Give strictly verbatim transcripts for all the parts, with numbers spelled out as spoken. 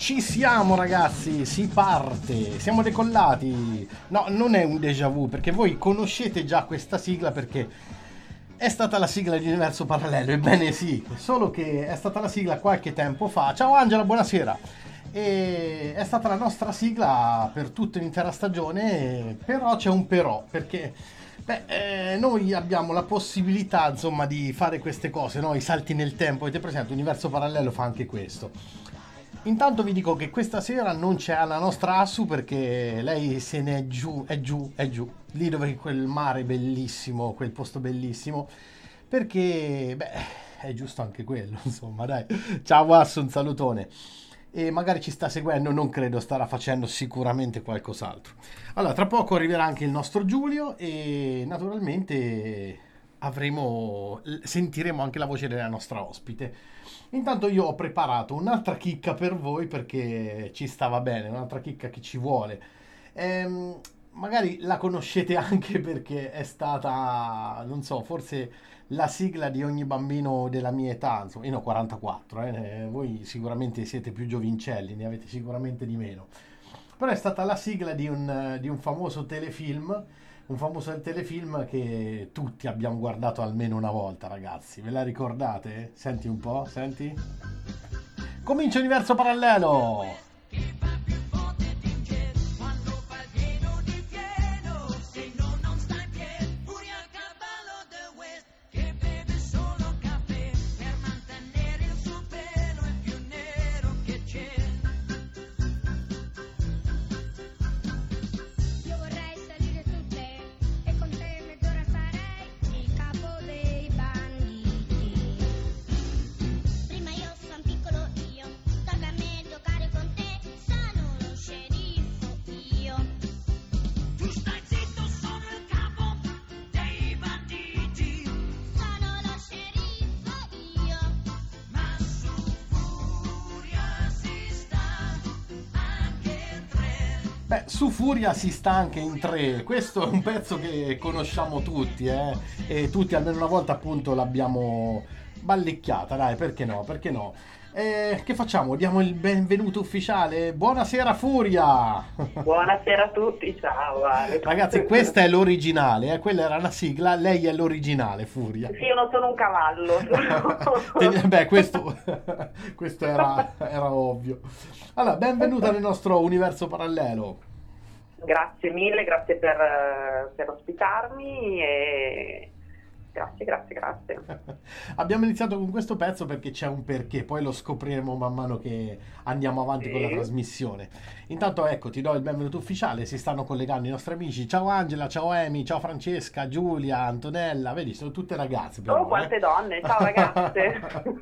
Ci siamo ragazzi, si parte, siamo decollati. No, non è un déjà vu perché voi conoscete già questa sigla perché è stata la sigla di Universo Parallelo, ebbene sì, solo che è stata la sigla qualche tempo fa. Ciao Angela, buonasera. E è stata la nostra sigla per tutta l'intera stagione, però c'è un però, perché beh, eh, noi abbiamo la possibilità insomma di fare queste cose, no? I salti nel tempo, avete presente? Universo Parallelo fa anche questo. Intanto vi dico che questa sera non c'è la nostra Assu perché lei se ne è giù, è giù, è giù, lì dove quel mare bellissimo, quel posto bellissimo, perché beh, è giusto anche quello, insomma, dai. Ciao Assu, un salutone. E magari ci sta seguendo, non credo, starà facendo sicuramente qualcos'altro. Allora, tra poco arriverà anche il nostro Giulio e naturalmente avremo, sentiremo anche la voce della nostra ospite. Intanto io ho preparato un'altra chicca per voi perché ci stava bene, un'altra chicca che ci vuole. Ehm, magari la conoscete anche perché è stata, non so, forse la sigla di ogni bambino della mia età, insomma, io ne ho quarantaquattro, eh, voi sicuramente siete più giovincelli, ne avete sicuramente di meno. Però è stata la sigla di un, di un famoso telefilm, un famoso telefilm che tutti abbiamo guardato almeno una volta, ragazzi. Ve la ricordate? Senti un po', senti? Comincia Universo Parallelo! Beh, su Furia si sta anche in tre, questo è un pezzo che conosciamo tutti, eh? E tutti almeno una volta appunto l'abbiamo ballicchiata, dai, perché no, perché no? Eh, che facciamo? Diamo il benvenuto ufficiale? Buonasera Furia! Buonasera a tutti, ciao Ale. Ragazzi, questa è l'originale, eh? Quella era la sigla, lei è l'originale Furia. Sì, io non sono un cavallo. Beh, questo, questo era, era ovvio. Allora, benvenuta nel nostro universo parallelo. Grazie mille, grazie per, per ospitarmi e grazie, grazie, grazie. Abbiamo iniziato con questo pezzo perché c'è un perché, poi lo scopriremo man mano che andiamo avanti Sì. con la trasmissione. Intanto ecco, ti do il benvenuto ufficiale, si stanno collegando i nostri amici. Ciao Angela, ciao Emi, ciao Francesca, Giulia, Antonella, vedi, sono tutte ragazze però, Oh, quante eh? donne, ciao ragazze.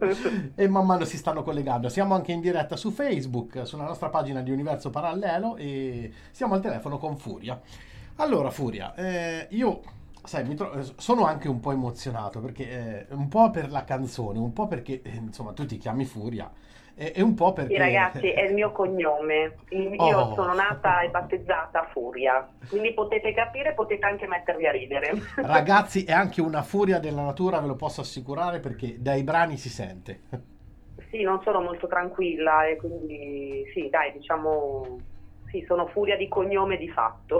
E man mano si stanno collegando. Siamo anche in diretta su Facebook, sulla nostra pagina di Universo Parallelo e siamo al telefono con Furia. Allora Furia, eh, io... Sai, mi tro- sono anche un po' emozionato perché eh, un po' per la canzone, un po' perché eh, insomma tu ti chiami Furia e, e un po' perché... Sì ragazzi, è il mio cognome, io Oh. sono nata e battezzata Furia, quindi potete capire, potete anche mettervi a ridere. Ragazzi, è anche una furia della natura, ve lo posso assicurare perché dai brani si sente. Sì, non sono molto tranquilla e quindi sì, dai, diciamo... Sì, sono Furia di cognome di fatto.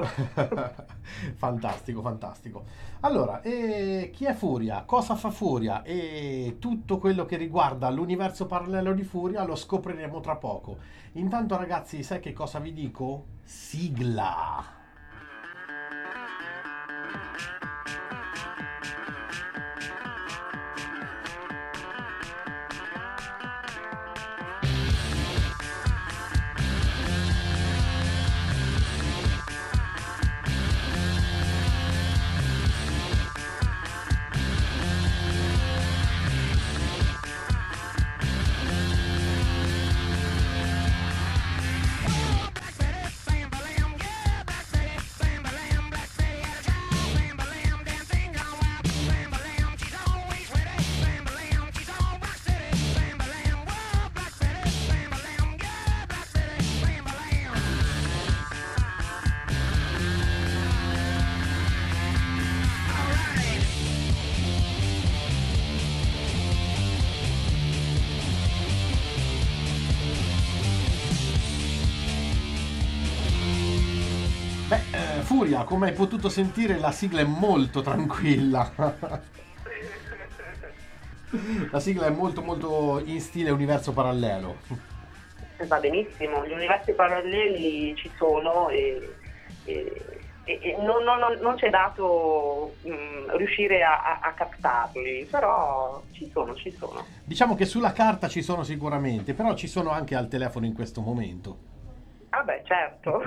Fantastico, fantastico. Allora, eh, chi è Furia? Cosa fa Furia? E tutto quello che riguarda l'universo parallelo di Furia lo scopriremo tra poco. Intanto ragazzi, sai che cosa vi dico? Sigla! Furia, come hai potuto sentire, la sigla è molto tranquilla. La sigla è molto molto in stile universo parallelo. Va benissimo, gli universi paralleli ci sono e, e, e non, non, non c'è dato mh, riuscire a, a, a captarli, però ci sono, ci sono. Diciamo che sulla carta ci sono sicuramente, però ci sono anche al telefono in questo momento. Ah beh, certo.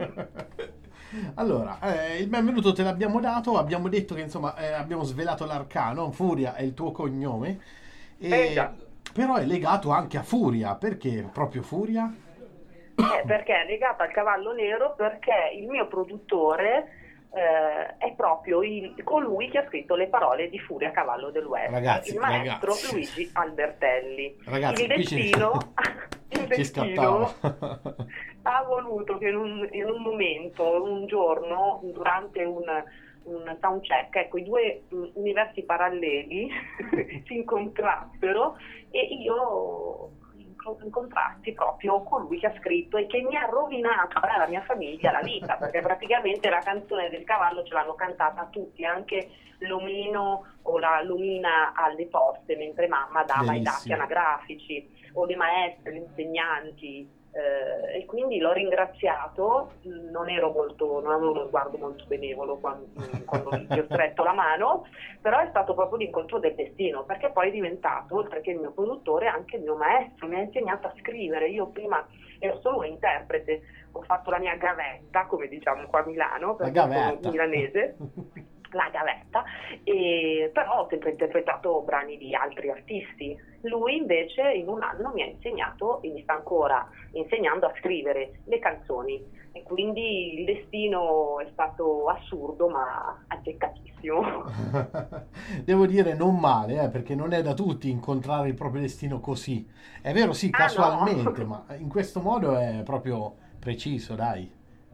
Allora, eh, il benvenuto te l'abbiamo dato, abbiamo detto che insomma eh, abbiamo svelato l'arcano, Furia è il tuo cognome, e, Eh, già. però è legato anche a Furia, perché proprio Furia? Eh, perché è legato al cavallo nero perché il mio produttore eh, è proprio il, colui che ha scritto le parole di Furia Cavallo del West, Ragazzi, il maestro ragazzi. Luigi Albertelli. Ragazzi, il qui ci- destino, il Ci destino scattava. ha voluto che in un, in un momento, un giorno, durante un, un soundcheck, ecco, i due mh, universi paralleli si incontrassero e io incontrati proprio colui che ha scritto e che mi ha rovinato alla mia famiglia la vita, perché praticamente la canzone del cavallo ce l'hanno cantata tutti, anche l'omino o la lumina alle poste mentre mamma dava i dati Bellissimo. anagrafici, o le maestre, gli insegnanti, eh, e quindi l'ho ringraziato. Non ero molto, non avevo uno sguardo molto benevolo quando, quando gli ho stretto la mano, però è stato proprio l'incontro del destino, perché poi è diventato, oltre che il mio produttore, anche il mio maestro, mi ha insegnato a scrivere. Io prima ero solo un interprete, ho fatto la mia gavetta, come diciamo qua a Milano, La perché sono gavetta. milanese, la gavetta, e però ho sempre interpretato brani di altri artisti. Lui invece in un anno mi ha insegnato, e mi sta ancora insegnando, a scrivere le canzoni, e quindi il destino è stato assurdo ma azzeccatissimo. Devo dire non male, eh, perché non è da tutti incontrare il proprio destino così. È vero, sì, Ah, casualmente, no. ma in questo modo è proprio preciso, dai.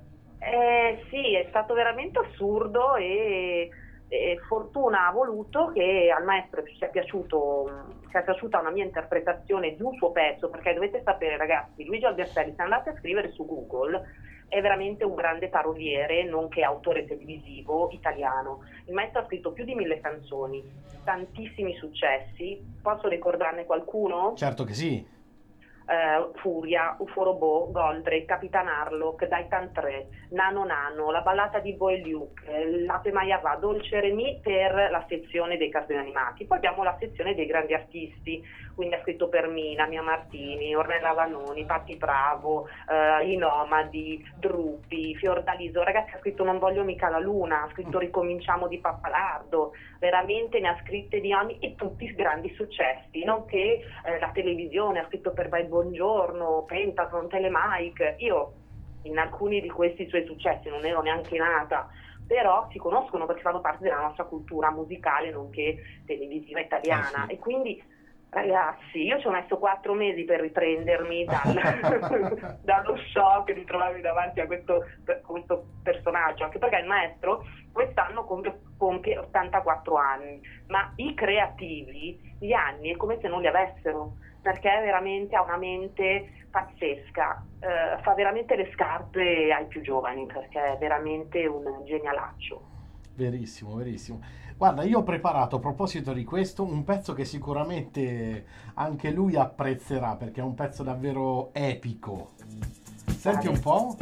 Eh, sì, è stato veramente assurdo e, e fortuna ha voluto che al maestro sia piaciuto, sia piaciuta una mia interpretazione di un suo pezzo, perché dovete sapere, ragazzi, Luigi Albertelli, se andate a scrivere su Google, è veramente un grande paroliere, nonché autore televisivo italiano. Il maestro ha scritto più di mille canzoni, tantissimi successi. Posso ricordarne qualcuno? Certo che sì. Uh, Furia, Uforobo, Goldrake, Capitan Harlock, Daitan tre, Nano Nano, la ballata di Boy Luke, L'Ape Maiava, Dolce Remi per la sezione dei cartoni animati. Poi abbiamo la sezione dei grandi artisti, quindi ha scritto per Mina, Mia Martini, Ornella Vanoni, Patti Bravo, uh, I Nomadi, Drupi, Fiordaliso. Ragazzi, ha scritto Non voglio mica la luna, ha scritto Ricominciamo di Pappalardo, veramente ne ha scritte di ogni, e tutti grandi successi, nonché eh, la televisione, ha scritto per Vai Buongiorno, Pentatron, Telemike. Io in alcuni di questi suoi successi non ero neanche nata, però si conoscono perché fanno parte della nostra cultura musicale nonché televisiva italiana. Eh sì. E quindi, ragazzi, io ci ho messo quattro mesi per riprendermi dal, dallo shock di trovarmi davanti a questo, questo personaggio, anche perché il maestro quest'anno compie, compie ottantaquattro anni, ma i creativi gli anni è come se non li avessero, perché veramente ha una mente pazzesca, eh, fa veramente le scarpe ai più giovani, perché è veramente un genialaccio. Verissimo, verissimo. Guarda, io ho preparato a proposito di questo un pezzo che sicuramente anche lui apprezzerà, perché è un pezzo davvero epico. Senti un po'.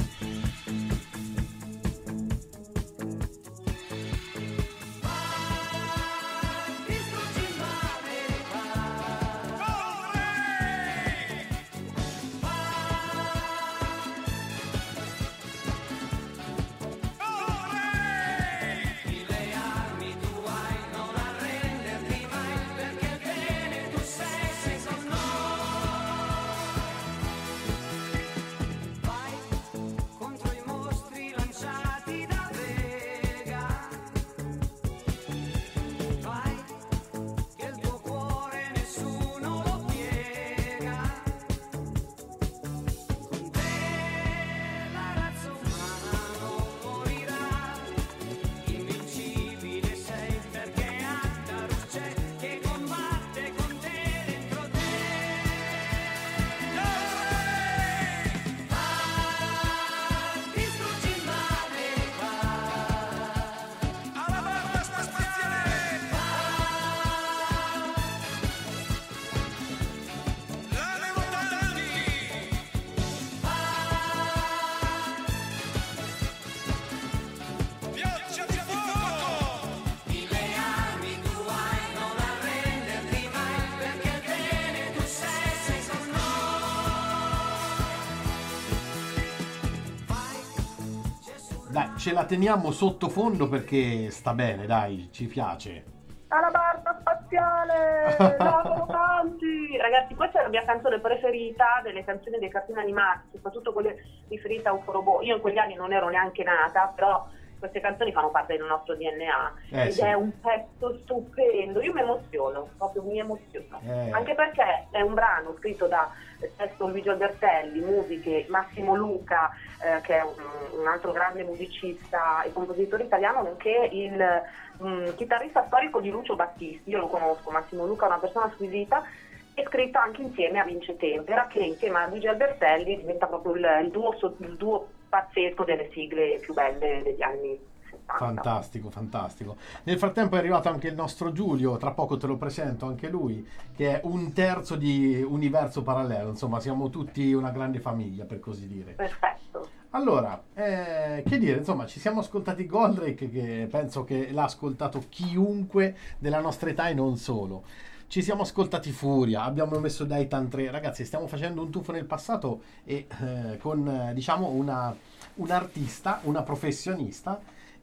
ce la teniamo sottofondo perché sta bene, dai, ci piace. Alla barca spaziale, lavoro tanti. Ragazzi, questa è la mia canzone preferita delle canzoni dei cartoni animati, soprattutto quelle riferite a Uforobo. Io in quegli anni non ero neanche nata, però queste canzoni fanno parte del nostro D N A eh, ed sì. è un pezzo stupendo. Io mi emoziono, proprio mi emoziono, eh. anche perché è un brano scritto da testo Luigi Albertelli, musiche Massimo Luca, eh, che è un, un altro grande musicista e compositore italiano, nonché il um, chitarrista storico di Lucio Battisti. Io lo conosco, Massimo Luca è una persona squisita, è scritta anche insieme a Vince Tempera, che insieme a Luigi Albertelli diventa proprio il, il, duo, il duo pazzesco delle sigle più belle degli anni sessanta. Fantastico, fantastico. Nel frattempo è arrivato anche il nostro Giulio, tra poco te lo presento anche lui, che è un terzo di Universo Parallelo, insomma siamo tutti una grande famiglia, per così dire. Perfetto. Allora, eh, che dire, insomma, ci siamo ascoltati Goldrake, che penso che l'ha ascoltato chiunque della nostra età e non solo. Ci siamo ascoltati Furia, abbiamo messo Daitan tre, ragazzi, stiamo facendo un tuffo nel passato e eh, con, eh, diciamo, una, un artista, una professionista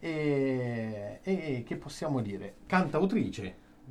e, e che possiamo dire, cantautrice.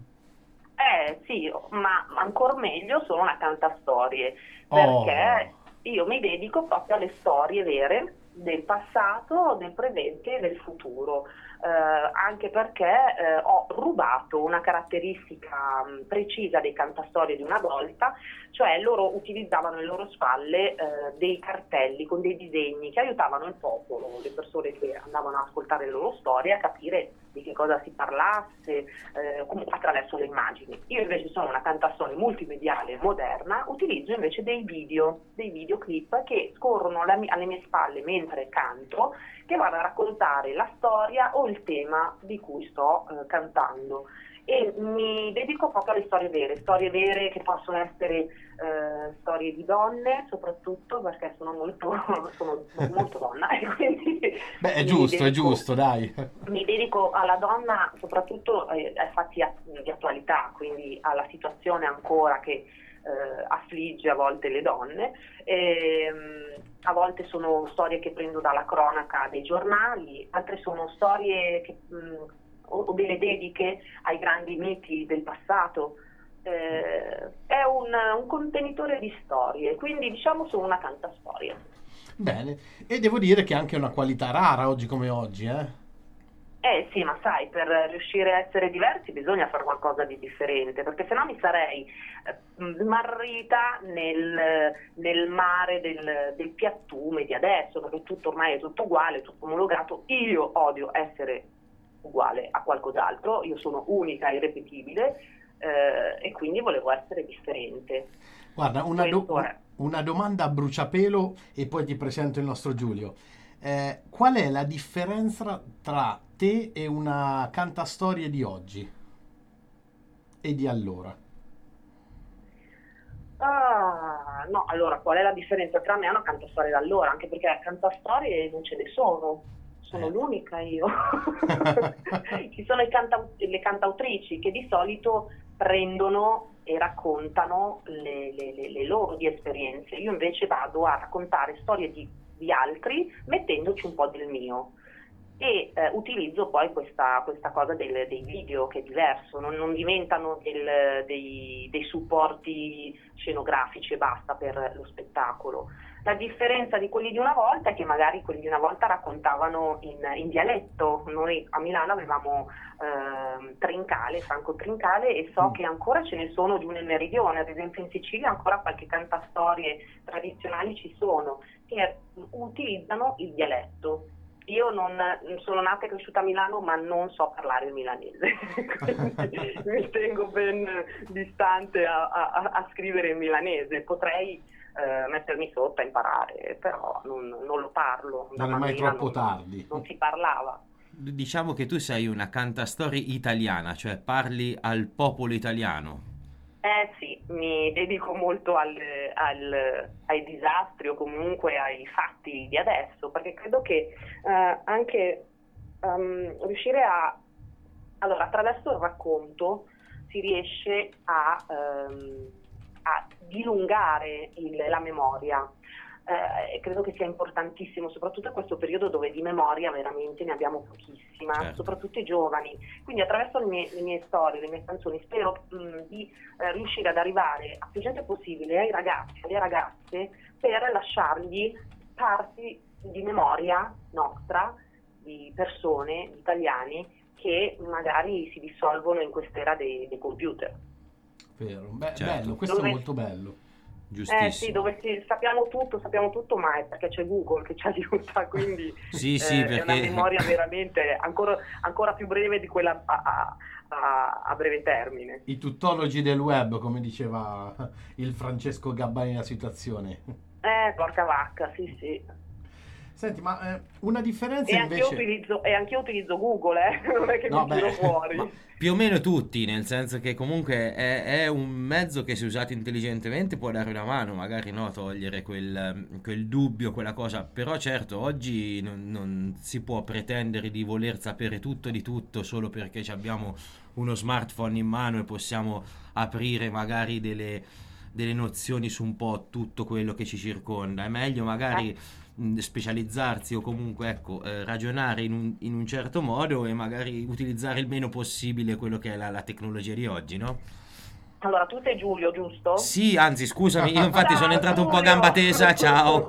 Eh sì, ma ancora meglio sono una cantastorie, perché Oh. io mi dedico proprio alle storie vere del passato, del presente e del futuro. Eh, anche perché eh, ho rubato una caratteristica mh, precisa dei cantastorie di una volta, cioè loro utilizzavano alle loro spalle eh, dei cartelli con dei disegni che aiutavano il popolo, le persone che andavano ad ascoltare le loro storie, a capire di che cosa si parlasse, eh, comunque attraverso le immagini. Io invece sono una cantastorie multimediale moderna, utilizzo invece dei video, dei videoclip che scorrono alla mie- alle mie spalle mentre canto, che vanno a raccontare la storia o il tema di cui sto eh, cantando. E mi dedico proprio alle storie vere, storie vere che possono essere eh, storie di donne, soprattutto perché sono molto, sono molto donna e quindi Beh, è mi giusto, è dedico- giusto, dai. mi dedico alla donna soprattutto eh, ai fatti a- di attualità, quindi alla situazione ancora che eh, affligge a volte le donne. E, mh, a volte sono storie che prendo dalla cronaca dei giornali, altre sono storie che, mh, o, o delle dediche ai grandi miti del passato. Eh, è un, un contenitore di storie, quindi diciamo sono una cantastorie. Bene, e devo dire che è anche una qualità rara oggi come oggi, eh? Eh sì, ma sai, per riuscire a essere diversi bisogna fare qualcosa di differente, perché sennò mi sarei eh, smarrita nel, nel mare del, del piattume di adesso, perché tutto ormai è tutto uguale, tutto omologato. Io odio essere uguale a qualcos'altro, io sono unica, irripetibile, eh, e quindi volevo essere differente. Guarda, una, do- Questo è. una domanda a bruciapelo e poi ti presento il nostro Giulio. Eh, qual è la differenza tra te e una cantastorie di oggi e di allora? Ah, no, allora qual è la differenza tra me e una cantastorie da allora? Anche perché cantastorie non ce ne sono, sono Eh. l'unica io. Ci sono i canta- le cantautrici che di solito prendono e raccontano le, le- le- le loro di esperienze. Io invece vado a raccontare storie di, di altri mettendoci un po' del mio. E eh, utilizzo poi questa, questa cosa del- dei video, che è diverso, non, non diventano del- dei, dei supporti scenografici e basta per lo spettacolo. La differenza di quelli di una volta è che magari quelli di una volta raccontavano in, in dialetto. Noi a Milano avevamo ehm, Trincale, Franco Trincale, e so Mm. che ancora ce ne sono di un nel meridione, ad esempio in Sicilia ancora qualche cantastorie tradizionali ci sono che utilizzano il dialetto. Io non sono nata e cresciuta a Milano, ma non so parlare il milanese, quindi mi tengo ben distante a, a- a scrivere in milanese. Potrei eh, mettermi sotto a imparare, però non, non lo parlo. Da Non è mai bambina troppo non- tardi. Non si parlava. Diciamo che tu sei una cantastorie italiana, cioè parli al popolo italiano. Eh sì, mi dedico molto al- al- ai disastri o comunque ai fatti di adesso, perché credo che eh, anche ehm, riuscire a... Allora, attraverso il racconto si riesce a, ehm, a dilungare il- la memoria. eh, credo che sia importantissimo, soprattutto in questo periodo dove di memoria veramente ne abbiamo pochissima, certo. soprattutto i giovani. Quindi attraverso le mie, le mie storie, le mie canzoni, spero mh, di eh, riuscire ad arrivare a più gente possibile, ai ragazzi, alle ragazze, per lasciargli parti di memoria nostra, di persone, di italiani, che magari si dissolvono in quest'era dei, dei computer. Vero, Beh, Certo. bello, questo Dove- è molto bello. Giustissimo. Eh sì, dove si- sappiamo tutto, sappiamo tutto, ma è perché c'è Google che ci aiuta, quindi Sì, sì, eh, è una perché memoria veramente ancora, ancora più breve di quella a, a- a- a breve termine. I tuttologi del web, come diceva il Francesco Gabbani nella situazione. Eh, porca vacca, sì sì. Senti, ma eh, una differenza E anch'io invece... utilizzo, e anch'io utilizzo Google, eh? Non è che No, mi tiro beh, fuori. ma- più o meno tutti, nel senso che comunque è, è un mezzo che, se usato intelligentemente, può dare una mano, magari no, togliere quel, quel dubbio, quella cosa. Però certo, oggi non, non si può pretendere di voler sapere tutto di tutto solo perché ci abbiamo uno smartphone in mano e possiamo aprire magari delle, delle nozioni su un po' tutto quello che ci circonda. È meglio magari mh, specializzarsi o comunque ecco eh, ragionare in un, in un certo modo e magari utilizzare il meno possibile quello che è la, la tecnologia di oggi, no? Allora, tu sei Giulio, giusto? Sì, anzi scusami, io infatti Ciao, sono entrato un po' a Giulio. gamba tesa, ciao.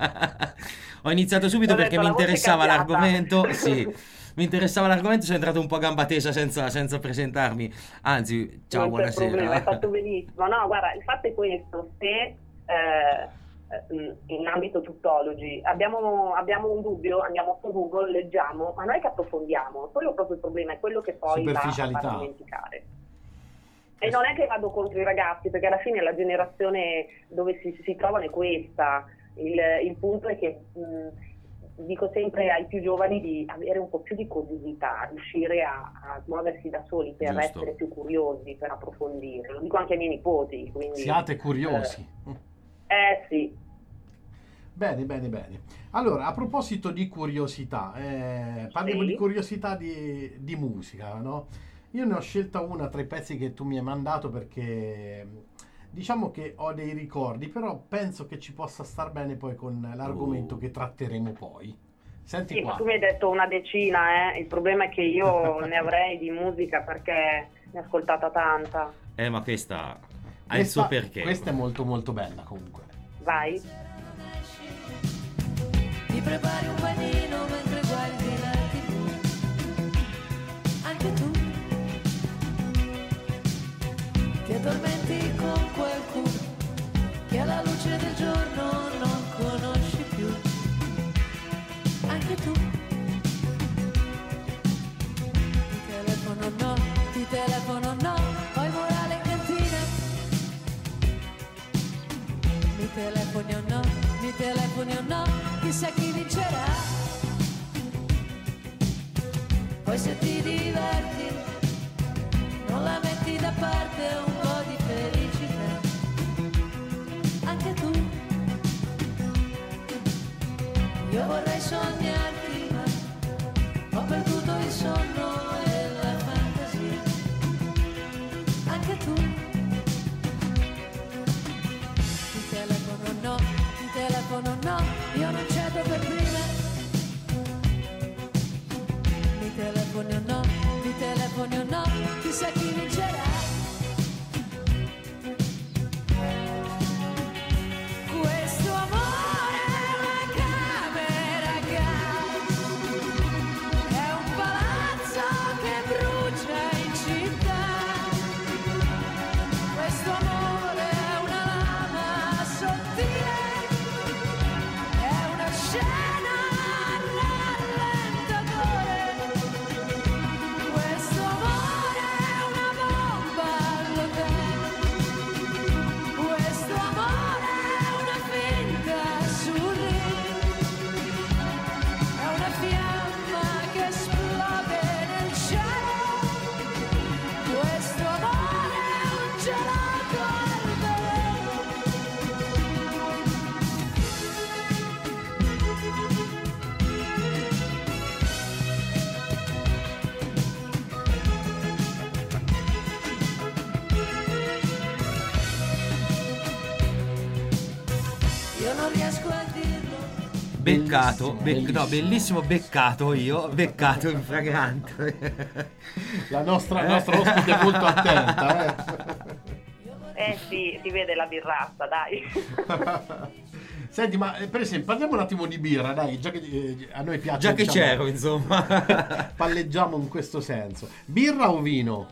Ho iniziato subito Ho perché detto, mi la voce è interessava cambiata. l'argomento, sì, mi interessava l'argomento, sono entrato un po' a gamba tesa senza, senza presentarmi. Anzi, ciao, Non c'è problema, hai buonasera. fatto benissimo. No, guarda, il fatto è questo, se eh, eh, in ambito tuttologi abbiamo, abbiamo un dubbio, andiamo su Google, leggiamo, ma non è che approfondiamo, quello è proprio il problema, è quello che poi va a Superficialità. far dimenticare. E non è che vado contro i ragazzi, perché alla fine la generazione dove si, si trovano è questa. Il, il punto è che mh, dico sempre ai più giovani di avere un po' più di curiosità, riuscire a, a muoversi da soli per Giusto. essere più curiosi, per approfondire. Lo dico anche ai miei nipoti. Quindi, Siate curiosi. Eh sì, Bene, bene, bene. Allora, a proposito di curiosità, eh, parliamo Sì. di curiosità di, di musica, no? Io ne ho scelta una tra i pezzi che tu mi hai mandato perché diciamo che ho dei ricordi, però penso che ci possa star bene poi con l'argomento Oh. che tratteremo poi. Senti sì, ma qua. tu mi hai detto una decina, eh? Il problema è che io ne avrei di musica perché ne ho ascoltata tanta. Eh, ma questa ha il Questa, suo perché. questa è molto molto bella comunque. Vai. Ti prepari un panino mentre guardi la tivù. Anche tu ti addormenti con qualcuno che alla luce del giorno non conosci più. Anche tu ti telefono no, ti telefono no, poi morale in cantina. Mi telefoni o no, mi telefoni o no, chissà chi vincerà. Poi se ti diverti, non la metti da parte un po' di felicità. Anche tu, io vorrei sognarti, ma ho perduto il sonno e la fantasia. Anche tu, ti telefono no, ti telefono no, io non cedo per prima. Mi telefoni o no, mi telefoni o no, chissà chi vincerà. Questo amore è una camera a gas, è un palazzo che brucia in città. Questo amore è una lama sottile, è una scena rallentatore. Questo amore è una beccato, Bellissimo, bec- bellissimo. no, bellissimo beccato io, beccato in fragante. La nostra, la nostra ospite è molto attenta, eh. Eh sì, si vede la birrazza, dai. Senti, ma eh, per esempio, parliamo un attimo di birra, dai, già che eh, a noi piace. Già che diciamo, c'ero, insomma. palleggiamo in questo senso. Birra o vino?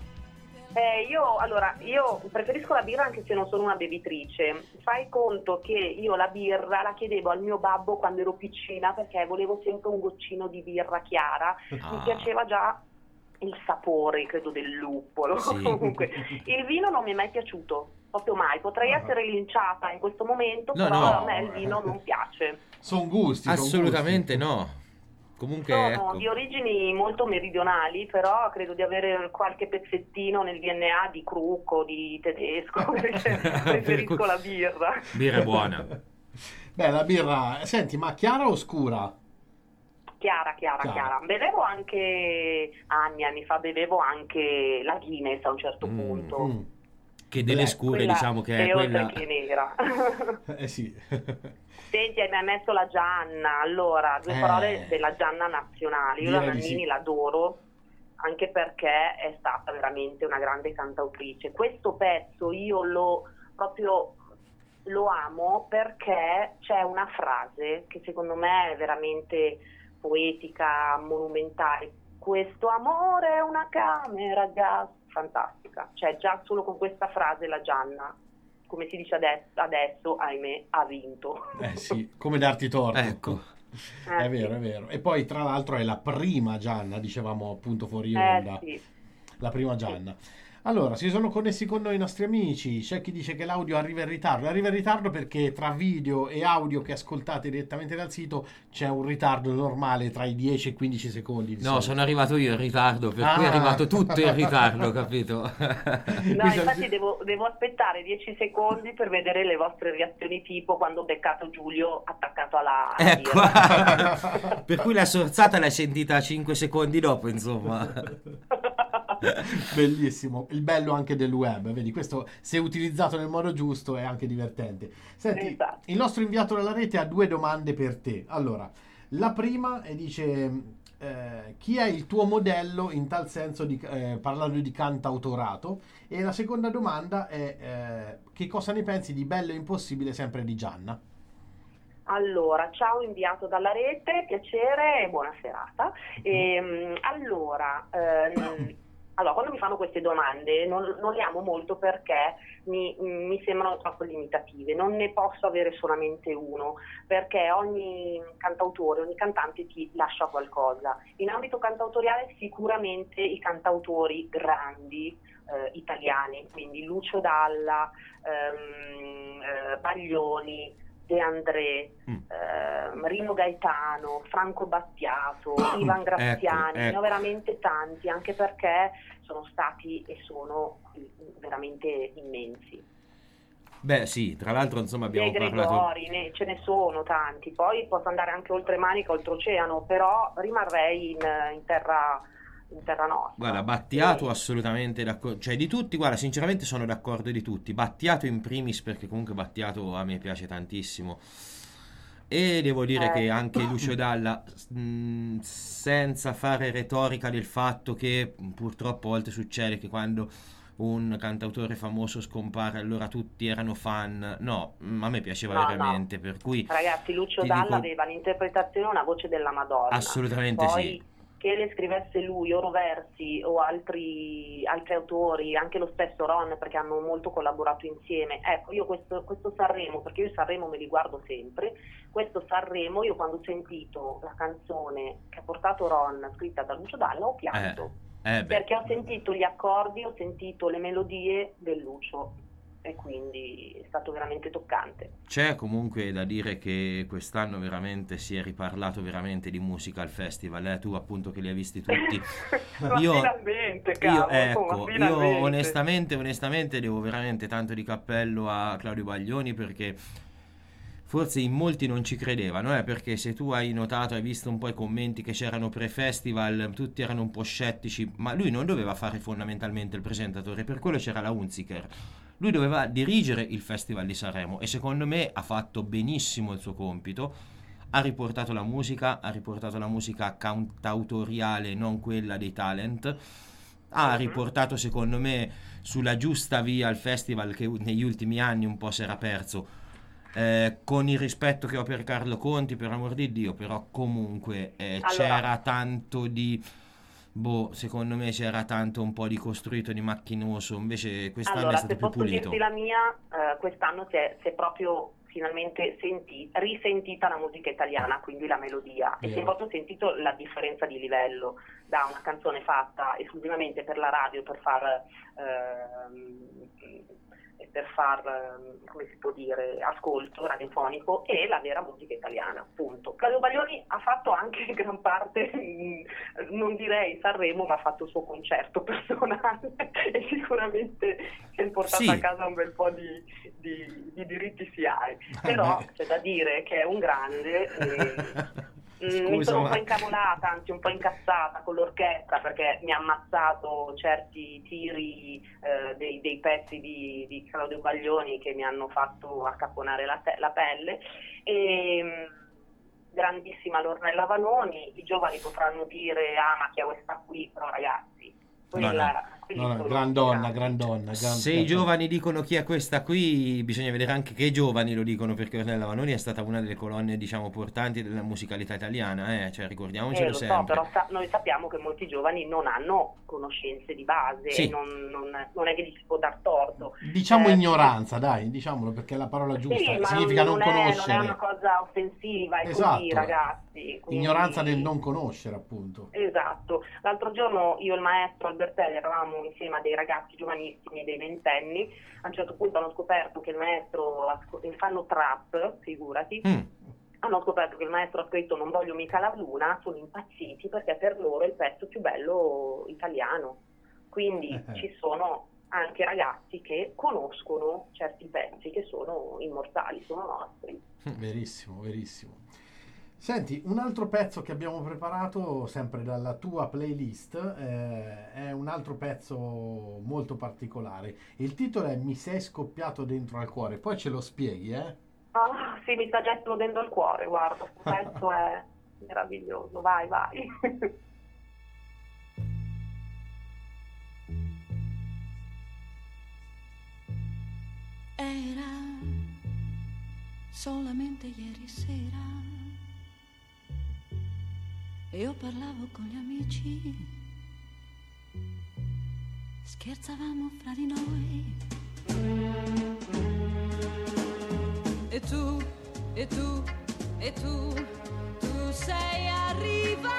Eh, io, allora, io preferisco la birra anche se non sono una bevitrice. Fai conto che io la birra la chiedevo al mio babbo quando ero piccina perché volevo sempre un goccino di birra chiara. Ah. Mi piaceva già il sapore, credo, del luppolo. Sì. Comunque, il vino non mi è mai piaciuto, proprio mai. Potrei Ah. essere linciata in questo momento, No, però no. a me il vino non piace. Sono gusti. son Assolutamente gusti. no. Comunque, Sono ecco. di origini molto meridionali, però credo di avere qualche pezzettino nel D N A di crucco, di tedesco, perché preferisco cui- la birra. Birra è buona. Beh, la birra, senti, ma chiara o scura? Chiara, chiara, Chiara. chiara. Bevevo anche, anni, anni fa, bevevo anche la Guinness a un certo Mm, punto. Mm. Che delle Beh, scure, Quella diciamo che è è oltre quella. che nera. Eh sì. Senti, mi hai messo la Gianna. Allora, due Eh. parole della Gianna nazionale. Io la Direi di Nannini sì. l'adoro, anche perché è stata veramente una grande cantautrice. Questo pezzo io lo proprio lo amo perché c'è una frase che secondo me è veramente poetica, monumentale. Questo amore è una camera a gas, fantastica. Cioè già solo con questa frase la Gianna, come si dice adesso, adesso ahimè, ha vinto. Eh sì, come darti torto. Ecco. Eh, È vero, sì. è vero. E poi tra l'altro è la prima Gianna, dicevamo appunto fuori Eh, onda. sì. La prima Gianna. Allora, si sono connessi con noi i nostri amici. C'è chi dice che l'audio arriva in ritardo. Arriva in ritardo perché tra video e audio che ascoltate direttamente dal sito c'è un ritardo normale tra i dieci e i quindici secondi. di No, solito. sono arrivato io in ritardo, per cui è Ah. arrivato tutto in ritardo, capito? No, Quindi- infatti devo, devo aspettare dieci secondi per vedere le vostre reazioni, tipo quando ho beccato Giulio attaccato alla, alla Ecco. birra. Per cui la sorzata l'hai sentita cinque secondi dopo, insomma. Bellissimo, il bello anche del web, vedi, questo se utilizzato nel modo giusto è anche divertente. Senti, Esatto. il nostro inviato dalla rete ha due domande per te. Allora, la prima è, dice eh, chi è il tuo modello in tal senso, di, eh, parlando di cantautorato, e la seconda domanda è eh, che cosa ne pensi di Bello e Impossibile, sempre di Gianna? Allora, ciao inviato dalla rete, piacere e buona serata. Ehm, allora, ehm, allora, quando mi fanno queste domande non, non le amo molto perché mi, mi sembrano troppo limitative, non ne posso avere solamente uno, perché ogni cantautore, ogni cantante ti lascia qualcosa. In ambito cantautoriale sicuramente i cantautori grandi eh, italiani, quindi Lucio Dalla, ehm, eh, Baglioni, De André, Mm. ehm, Rino Gaetano, Franco Battiato, Ivan Graziani, Ecco, ne ho ecco. veramente tanti, anche perché sono stati e sono veramente immensi. Beh, sì, tra l'altro, insomma, abbiamo De parlato. Gregori, ne- ce ne sono tanti, poi posso andare anche oltre Manica, oltreoceano, però rimarrei in, in terra in terra nostra. Guarda, Battiato E- assolutamente d'accordo, cioè di tutti, guarda, sinceramente sono d'accordo di tutti. Battiato in primis, perché comunque Battiato a me piace tantissimo. E devo dire Eh. che anche Lucio Dalla, mh, senza fare retorica del fatto che mh, purtroppo a volte succede che quando un cantautore famoso scompare allora tutti erano fan, no, mh, a me piaceva No, no. veramente, per cui Ragazzi, Lucio ti Dalla dico- aveva l'interpretazione, una voce della Madonna. assolutamente Poi sì. che le scrivesse lui o Roversi o altri, altri autori, anche lo stesso Ron, perché hanno molto collaborato insieme. Ecco, io questo, questo Sanremo, perché io Sanremo me li guardo sempre, questo Sanremo io quando ho sentito la canzone che ha portato Ron, scritta da Lucio Dalla, ho pianto. Eh beh. Perché ho sentito gli accordi, ho sentito le melodie del Lucio e quindi è stato veramente toccante. C'è comunque da dire che quest'anno veramente si è riparlato veramente di musica al festival, eh? Tu appunto che li hai visti tutti. Ma Io- finalmente, Io, cavolo, ecco, ma io finalmente. onestamente, onestamente devo veramente tanto di cappello a Claudio Baglioni, perché forse in molti non ci credevano, eh? Perché se tu hai notato, hai visto un po' i commenti che c'erano pre-festival, tutti erano un po' scettici, ma lui non doveva fare fondamentalmente il presentatore, per quello c'era la Hunziker. Lui doveva dirigere il Festival di Sanremo e secondo me ha fatto benissimo il suo compito. ha riportato la musica, ha riportato la musica cantautoriale, non quella dei talent, ha riportato secondo me sulla giusta via il festival che negli ultimi anni un po' si era perso, eh, con il rispetto che ho per Carlo Conti, per amor di Dio, però comunque eh, Allora. c'era tanto di... Boh, secondo me c'era tanto un po' di costruito, di macchinoso, invece quest'anno Allora, è stato se più posso pulito. dirti la mia, eh, quest'anno si è, si è proprio finalmente senti- risentita la musica italiana, quindi la melodia, e si è Vero. proprio sentito la differenza di livello da una canzone fatta esclusivamente per la radio, per far, ehm, per far ehm, come si può dire, ascolto radiofonico, e la vera musica italiana, punto. Claudio Baglioni ha fatto anche gran parte, mh, non direi Sanremo, ma ha fatto il suo concerto personale e sicuramente si è portato Sì. a casa un bel po' di, di, di diritti S I A E. Però beh. c'è da dire che è un grande. E, Mm, mi Scusa, sono un ma- po' incavolata, anzi un po' incazzata con l'orchestra, perché mi ha ammazzato certi tiri eh, dei, dei pezzi di, di Claudio Baglioni che mi hanno fatto accapponare la, te- la pelle. E, mm, grandissima l'Ornella Vanoni. I giovani potranno dire ah ma chi è questa qui, però ragazzi, quella, no. quelli No, no, sono gran donna, grandi. gran donna. Gran... Se i giovani dicono chi è questa qui, bisogna vedere anche che giovani lo dicono, perché Ornella Vanoni è stata una delle colonne, diciamo, portanti della musicalità italiana, eh? Cioè, ricordiamocelo Eh, lo so, sempre. però sa- noi sappiamo che molti giovani non hanno conoscenze di base, Sì. e non, non- non è che gli si può dar torto. Diciamo Eh, ignoranza, dai, diciamolo, perché è la parola giusta. Sì, ma Significa non, non, è, non è conoscere. una cosa offensiva, è Esatto. così, ragazzi. quindi- Ignoranza del non conoscere, appunto. Esatto. L'altro giorno io e il maestro Albertelli eravamo insieme a dei ragazzi giovanissimi, dei ventenni. A un certo punto hanno scoperto che il maestro asco- fanno trap, figurati. Mm. Hanno scoperto che il maestro ha scritto Non voglio mica la luna, sono impazziti perché per loro è il pezzo più bello italiano. Quindi ci sono anche ragazzi che conoscono certi pezzi che sono immortali, sono nostri. Verissimo, verissimo. Senti, un altro pezzo che abbiamo preparato, sempre dalla tua playlist, eh, è un altro pezzo molto particolare. Il titolo è Mi sei scoppiato dentro al cuore, poi ce lo spieghi, eh? Ah, sì, mi sta già esplodendo il cuore, guarda, questo pezzo è meraviglioso, vai, vai. Era solamente ieri sera e io parlavo con gli amici, scherzavamo fra di noi. E tu, e tu, e tu, tu sei arrivato,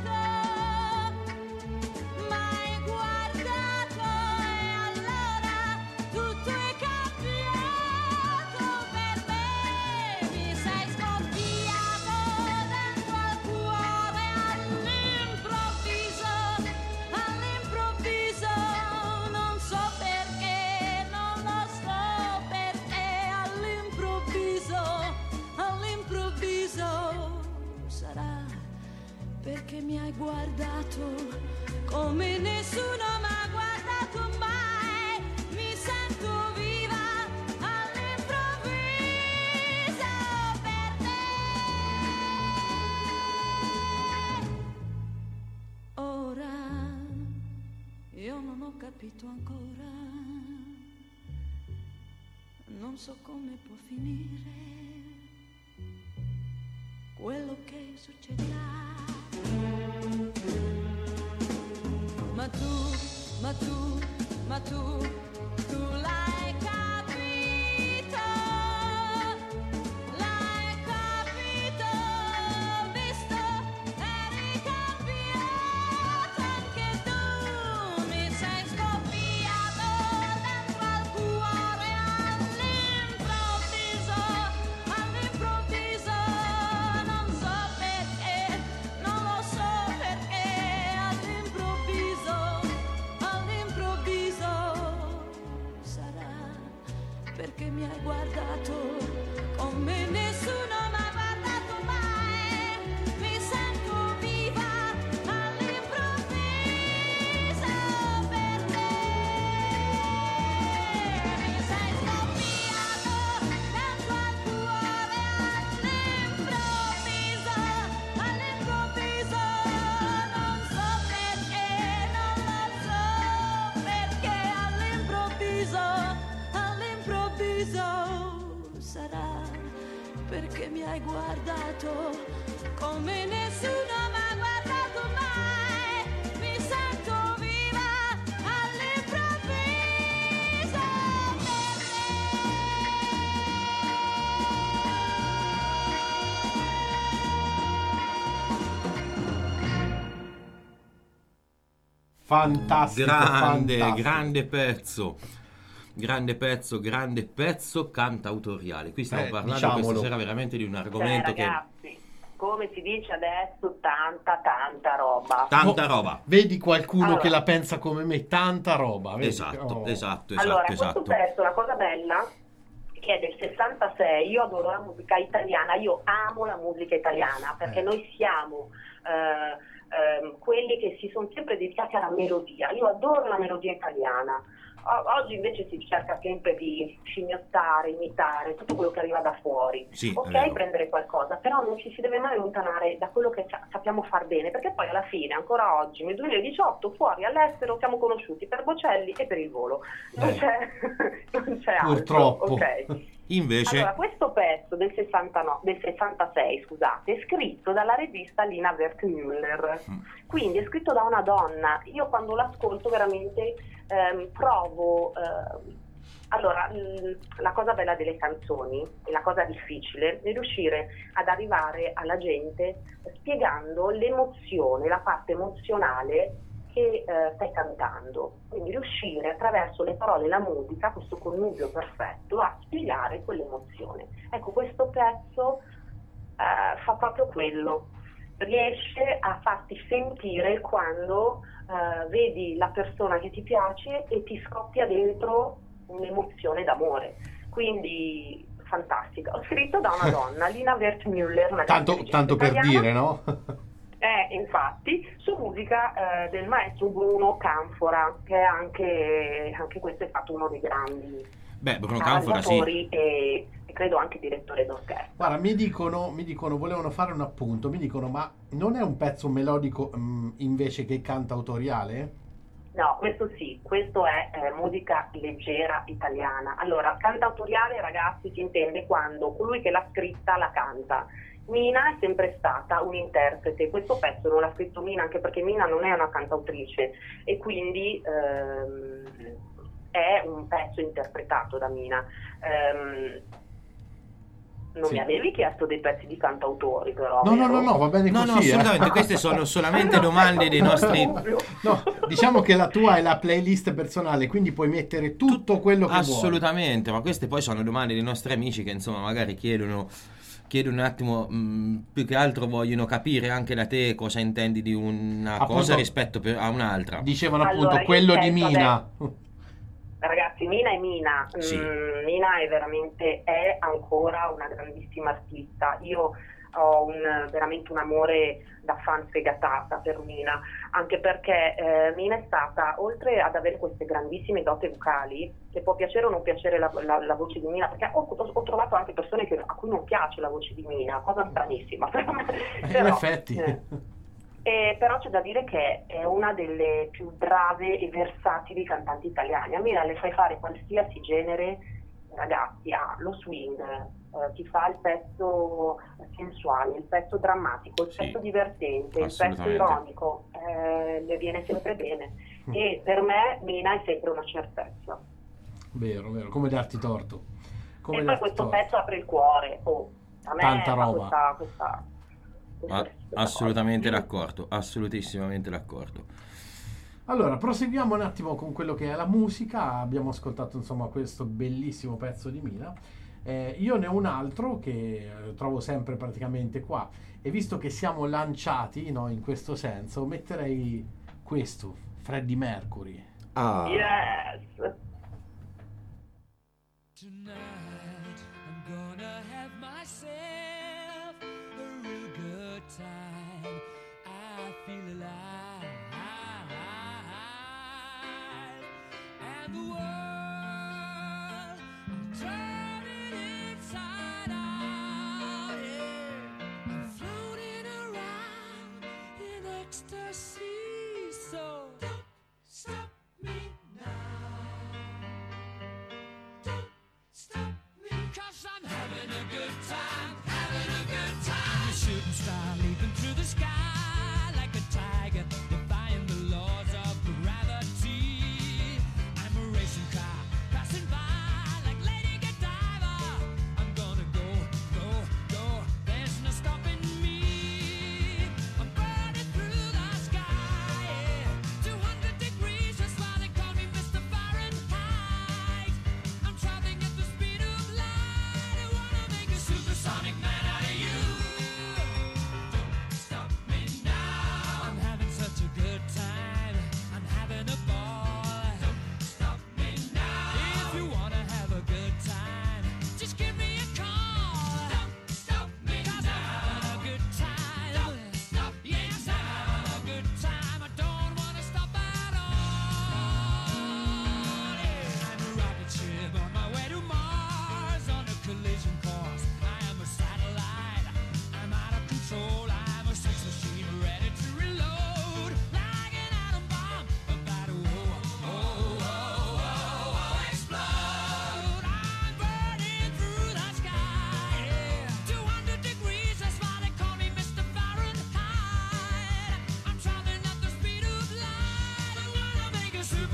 m'hai guardato e allora tutto è cambiato per me. Mi sei scoppiato dentro al cuore all'improvviso, all'improvviso, non so perché, non lo so perché, all'improvviso, all'improvviso. Sarà perché mi hai guardato come nessuno m'ha guardato mai. Mi sento viva all'improvviso per te. Ora io non ho capito ancora, non so come può finire quello che succederà. Ma tu, ma tu, ma tu, tu l'hai capito, l'hai capito, visto, eri cambiato anche tu. Mi sei scoppiato dentro al cuore all'improvviso, all'improvviso, non so perché, non lo so perché, all'improvviso, all'improvviso. Sarà mai guardato, come nessuno m'ha guardato mai. Mi sento viva all'improvviso. Fantastico, Grande, fantastico. grande pezzo. Grande pezzo, grande pezzo cantautoriale. Qui stiamo Eh, parlando diciamolo. questa sera veramente di un argomento Cioè, che ragazzi, come si dice adesso, tanta, tanta roba. tanta Oh, roba. Vedi qualcuno Allora. che la pensa come me, tanta roba. Vedi? Esatto, Oh. esatto, esatto, Allora, esatto. questo pezzo, la cosa bella, che è del sessantasei, io adoro la musica italiana, io amo la musica italiana, perché Eh. noi siamo eh, ehm, quelli che si sono sempre dedicati alla melodia. Io adoro la melodia italiana. O- Oggi invece si cerca sempre di scimmiottare, imitare tutto quello che arriva da fuori. Sì, è Ok, vero. prendere qualcosa, però non ci si deve mai allontanare da quello che sa- sappiamo far bene, perché poi alla fine, ancora oggi, nel duemiladiciotto, fuori all'estero siamo conosciuti per Bocelli e per il volo. Non Eh. c'è, non c'è altro. Purtroppo. Ok. Invece, Allora, questo pezzo del, sessantanove, del sessantasei, scusate, è scritto dalla regista Lina Wertmüller, Mm. quindi è scritto da una donna. Io quando l'ascolto veramente ehm, provo... ehm, allora, l- la cosa bella delle canzoni e la cosa difficile è riuscire ad arrivare alla gente spiegando l'emozione, la parte emozionale che eh, stai cantando, quindi riuscire attraverso le parole e la musica, questo connubio perfetto, a spiegare quell'emozione. Ecco, questo pezzo eh, fa proprio quello, riesce a farti sentire quando eh, vedi la persona che ti piace e ti scoppia dentro un'emozione d'amore, quindi fantastica. Ho scritto da una donna, Lina Wertmüller, una Tanto, cantautrice tanto per italiana. dire, no? Eh, infatti, su musica eh, del maestro Bruno Canfora, che è anche, anche questo è stato uno dei grandi beh, Bruno Canfora sì. arrangiatori e, e credo anche direttore d'orchestra. Guarda, mi dicono, mi dicono, volevano fare un appunto, mi dicono, ma non è un pezzo melodico mm, invece che cantautoriale? No, questo sì, questo è eh, musica leggera italiana. Allora, cantautoriale, ragazzi, si intende quando colui che l'ha scritta la canta. Mina è sempre stata un'interprete, questo pezzo non l'ha scritto Mina, anche perché Mina non è una cantautrice e quindi ehm, è un pezzo interpretato da Mina. Ehm, non Sì. mi avevi chiesto dei pezzi di cantautori, però. No, no, vero? no, no, va bene No, no, così. eh. assolutamente, queste sono solamente domande dei nostri... No, diciamo che la tua è la playlist personale, quindi puoi mettere tutto quello che Assolutamente, ma queste poi sono domande dei nostri amici che insomma magari chiedono, chiedono un attimo, mh, più che altro vogliono capire anche da te cosa intendi di una Appunto, cosa rispetto per- a un'altra. vuoi. Dicevano Allora, appunto io quello di penso Mina. Ragazzi, Mina è Mina. Sì. Mm, Mina è veramente, è ancora una grandissima artista. Io ho un, veramente un amore da fan sfegatata per Mina, anche perché eh, Mina è stata, oltre ad avere queste grandissime dote vocali, che può piacere o non piacere la, la- la voce di Mina, perché ho, ho- ho trovato anche persone che- a cui non piace la voce di Mina, cosa stranissima. Però, In però, effetti. eh, Eh, però c'è da dire che è una delle più brave e versatili cantanti italiane. A Mina le fai fare qualsiasi genere, ragazzi, ha lo swing, eh, ti fa il pezzo sensuale, il pezzo drammatico, il Sì, pezzo divertente, il pezzo assolutamente. ironico, eh, le viene sempre bene. E per me Mina è sempre una certezza. Vero, vero, come darti torto. Come e poi darti questo torto. pezzo apre il cuore. Oh, a me Tanta fa roba. questa, questa, questa, Ah, questa assolutamente cosa. d'accordo, assolutissimamente d'accordo. Allora, proseguiamo un attimo con quello che è la musica. Abbiamo ascoltato insomma questo bellissimo pezzo di Mina. Eh, io ne ho un altro che eh, trovo sempre praticamente qua. E visto che siamo lanciati, no, in questo senso, metterei questo, Freddie Mercury. Ah. Yes. Tonight I'm gonna have myself a real good time. I feel alive, and the world I'm turning inside out. Yeah, I'm floating around in ecstasy. So don't stop me now. Don't stop me, 'cause I'm having a good time, having a good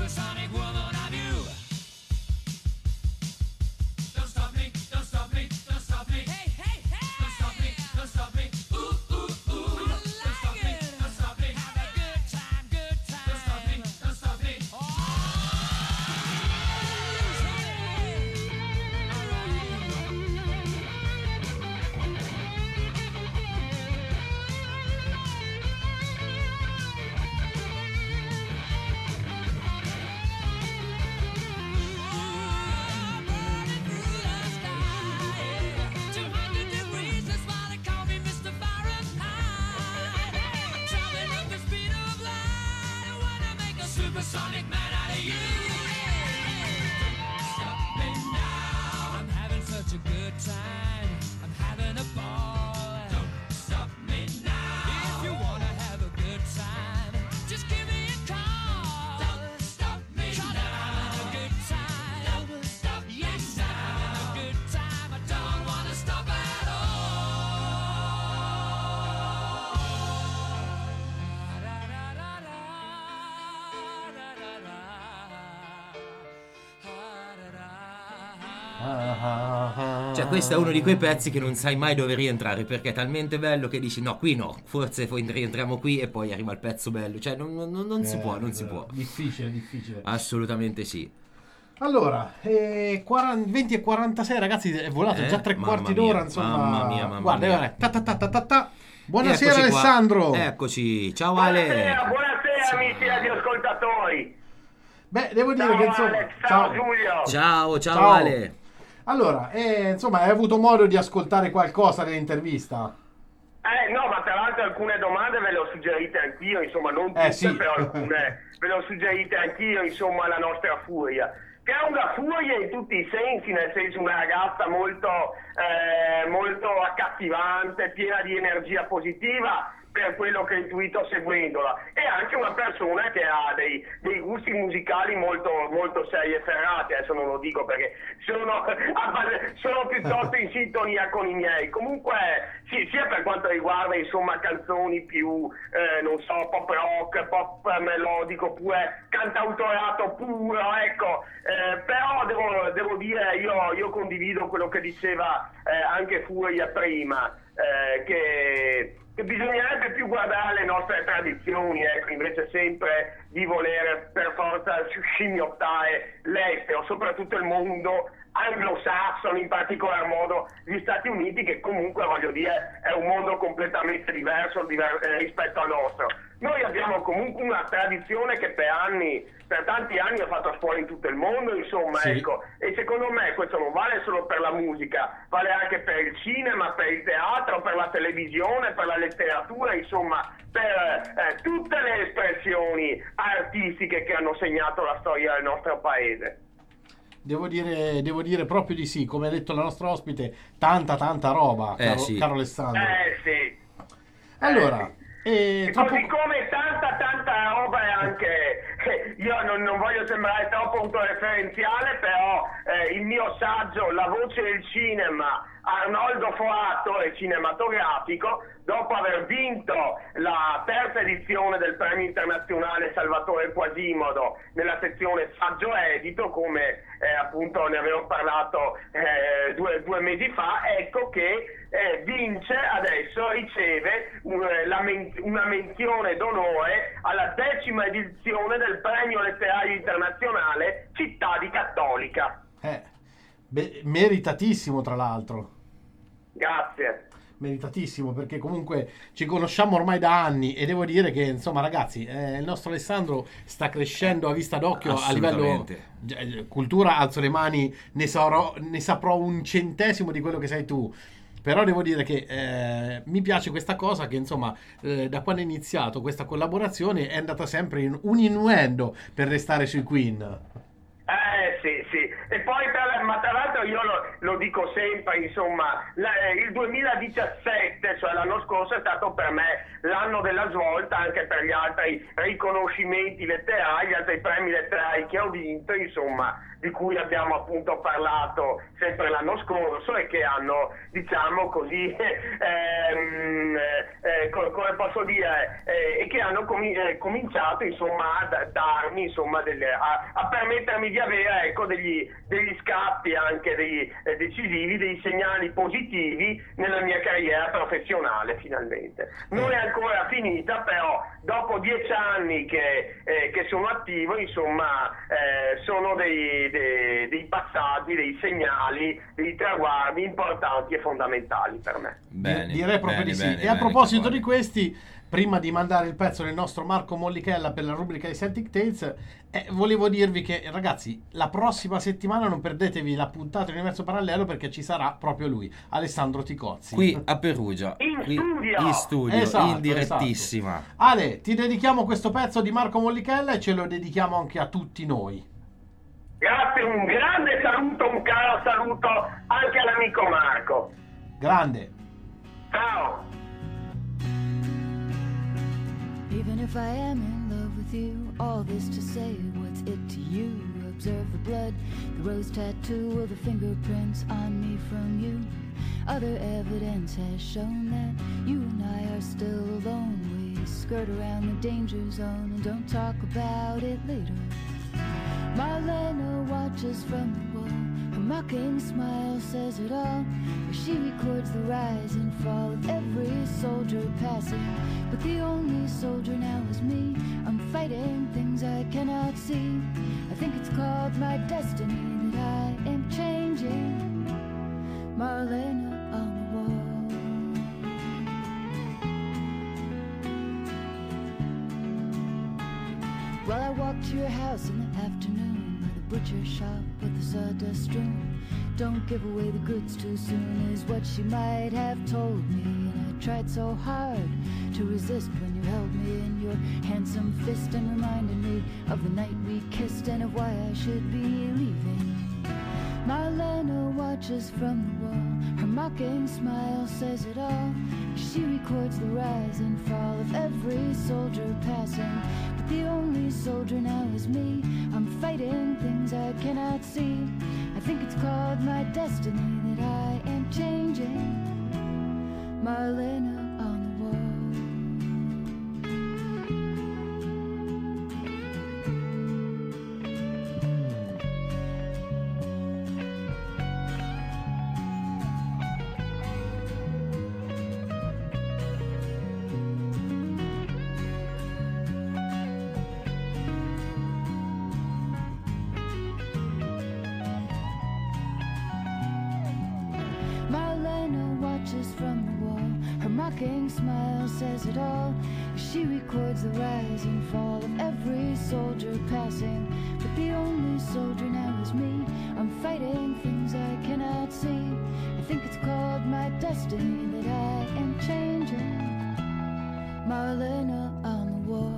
supersonic woman of you. Don't stop me, don't stop me, don't stop me. Hey, hey, hey! Don't stop me, don't stop me. Ooh, ooh, ooh. I don't stop me, don't stop me. Have a good time, good time. Don't stop me, don't stop me. Oh, two hundred degrees, that's why they call me Mister Fahrenheit. Traveling at the speed of light, I wanna make a supersonic man out of you. Don't stop me now. I'm having such a good time. I'm having a ball. Don't stop me now. If you wanna have a good time, just give me a call. Don't stop me now. Having a good time. Don't stop me yes, now. I'm having a good time. I don't wanna stop at all. Cioè, questo è uno di quei pezzi che non sai mai dove rientrare, perché è talmente bello che dici no, qui no, forse poi rientriamo qui e poi arriva il pezzo bello. Cioè, non, non- non si Eh, può, non si può. Difficile, difficile. Assolutamente sì. Allora, eh, quaranta venti e quarantasei ragazzi, è volato Eh, già tre mamma quarti mia, d'ora, insomma. mamma mia, mamma guarda, mia. guarda, ta ta ta ta ta ta. Buonasera Eccoci qua. Alessandro. Eccoci, ciao Ale. Buonasera, buonasera amici radioascoltatori. Beh, devo dire Ciao che insomma, Alex, ciao Giulio. Ciao, ciao, Ciao. Ale. Allora, eh, insomma, hai avuto modo di ascoltare qualcosa dell'intervista? Eh no, ma tra l'altro alcune domande ve le ho suggerite anch'io, insomma non tutte, Eh, sì. però alcune ve le ho suggerite anch'io, insomma la nostra Furia. Che è una furia in tutti i sensi, nel senso una ragazza molto, eh, molto accattivante, piena di energia positiva, per quello che ho intuito seguendola, e anche una persona che ha dei, dei gusti musicali molto, molto seri e ferrati. Adesso non lo dico perché sono, sono piuttosto in sintonia con i miei. Comunque sì, sia per quanto riguarda insomma canzoni più eh, non so, pop rock, pop melodico, oppure cantautorato puro, ecco. Eh, però devo, devo dire, io, io condivido quello che diceva eh, anche Furia prima, eh, che che bisognerebbe più guardare le nostre tradizioni, ecco, invece sempre di voler per forza scimmiottare l'estero, soprattutto il mondo anglosassone, in particolar modo gli Stati Uniti, che comunque, voglio dire, è un mondo completamente diverso diver- eh, rispetto al nostro. Noi abbiamo comunque una tradizione che per anni, per tanti anni ha fatto scuola in tutto il mondo, insomma, Sì. ecco, e secondo me questo non vale solo per la musica, vale anche per il cinema, per il teatro, per la televisione, per la letteratura, insomma, per eh, tutte le espressioni artistiche che hanno segnato la storia del nostro paese. Devo dire, devo dire proprio di sì, come ha detto la nostra ospite, tanta tanta roba, Eh, caro, sì. caro Alessandro. Eh sì. Allora, eh, E tra così poco- come tanta tanta roba è anche, io non, non voglio sembrare troppo autoreferenziale, però eh, il mio saggio La voce del cinema, Arnoldo Foattore cinematografico, dopo aver vinto la terza edizione del premio internazionale Salvatore Quasimodo nella sezione saggio edito, come eh, appunto ne avevo parlato eh, due, due mesi fa, ecco che eh, vince adesso, riceve un, la men- una menzione d'onore alla decima edizione del premio letterario internazionale Città di Cattolica. eh, beh, meritatissimo tra l'altro. Grazie. Meritatissimo, perché comunque ci conosciamo ormai da anni e devo dire che insomma ragazzi, eh, il nostro Alessandro sta crescendo a vista d'occhio a livello Assolutamente. eh, cultura, alzo le mani, ne, saprò, ne saprò un centesimo di quello che sai tu. Però devo dire che eh, mi piace questa cosa che insomma eh, da quando è iniziato questa collaborazione è andata sempre in un innuendo per restare sui Queen. Eh sì, sì. E poi tra, ma tra l'altro io lo, lo dico sempre, insomma, la, il duemiladiciassette, cioè l'anno scorso, è stato per me l'anno della svolta anche per gli altri riconoscimenti letterari, gli altri premi letterari che ho vinto, insomma, di cui abbiamo appunto parlato sempre l'anno scorso e che hanno, diciamo così, ehm, eh, co- come posso dire, eh, e che hanno comi- eh, cominciato insomma a darmi, insomma, delle, a, a permettermi di avere, ecco, degli, degli scappi anche dei, eh, decisivi, dei segnali positivi nella mia carriera professionale finalmente. Non è ancora finita, però dopo dieci anni che, eh, che sono attivo, insomma, eh, sono dei Dei, dei passaggi, dei segnali, dei traguardi importanti e fondamentali per me. Bene, Direi proprio bene, di sì. bene, E a bene, proposito Cavoli. di questi, prima di mandare il pezzo del nostro Marco Mollichella per la rubrica di Celtic Tales, eh, volevo dirvi che, ragazzi, la prossima settimana non perdetevi la puntata di Universo Parallelo, perché ci sarà proprio lui, Alessandro Ticozzi. Qui a Perugia, In qui- studio! in studio, Esatto, in direttissima. Ale, ti dedichiamo questo pezzo di Marco Mollichella e ce lo dedichiamo anche a tutti noi. Grazie, un grande saluto, un caro saluto anche all'amico Marco. Grande. Ciao! Even if I am in love with you, all this to say, what's it to you? Observe the blood, the rose tattoo, or the fingerprints on me from you. Other evidence has shown that you and I are still alone. We skirt around the danger zone and don't talk about it later. Marlena watches from the wall. Her mocking smile says it all. She records the rise and fall of every soldier passing. But the only soldier now is me. I'm fighting things I cannot see. I think it's called my destiny that I am changing. Marlena on the wall. Well, I walked to your house in the afternoon by the butcher shop with the sawdust strewn. Don't give away the goods too soon is what she might have told me. And I tried so hard to resist when you held me in your handsome fist and reminded me of the night we kissed and of why I should be leaving. Marlena watches from the wall. Her mocking smile says it all. She records the rise and fall of every soldier passing. But the only soldier now is me. I'm fighting things I cannot see. I think it's called my destiny that I am changing. Marlena on the wall. Marlena watches from the wall. Her mocking smile says it all. She records the rise and fall of every soldier passing. But the only soldier now is me. I'm fighting things I cannot see. I think it's called my destiny that I am changing. Marlena on the wall.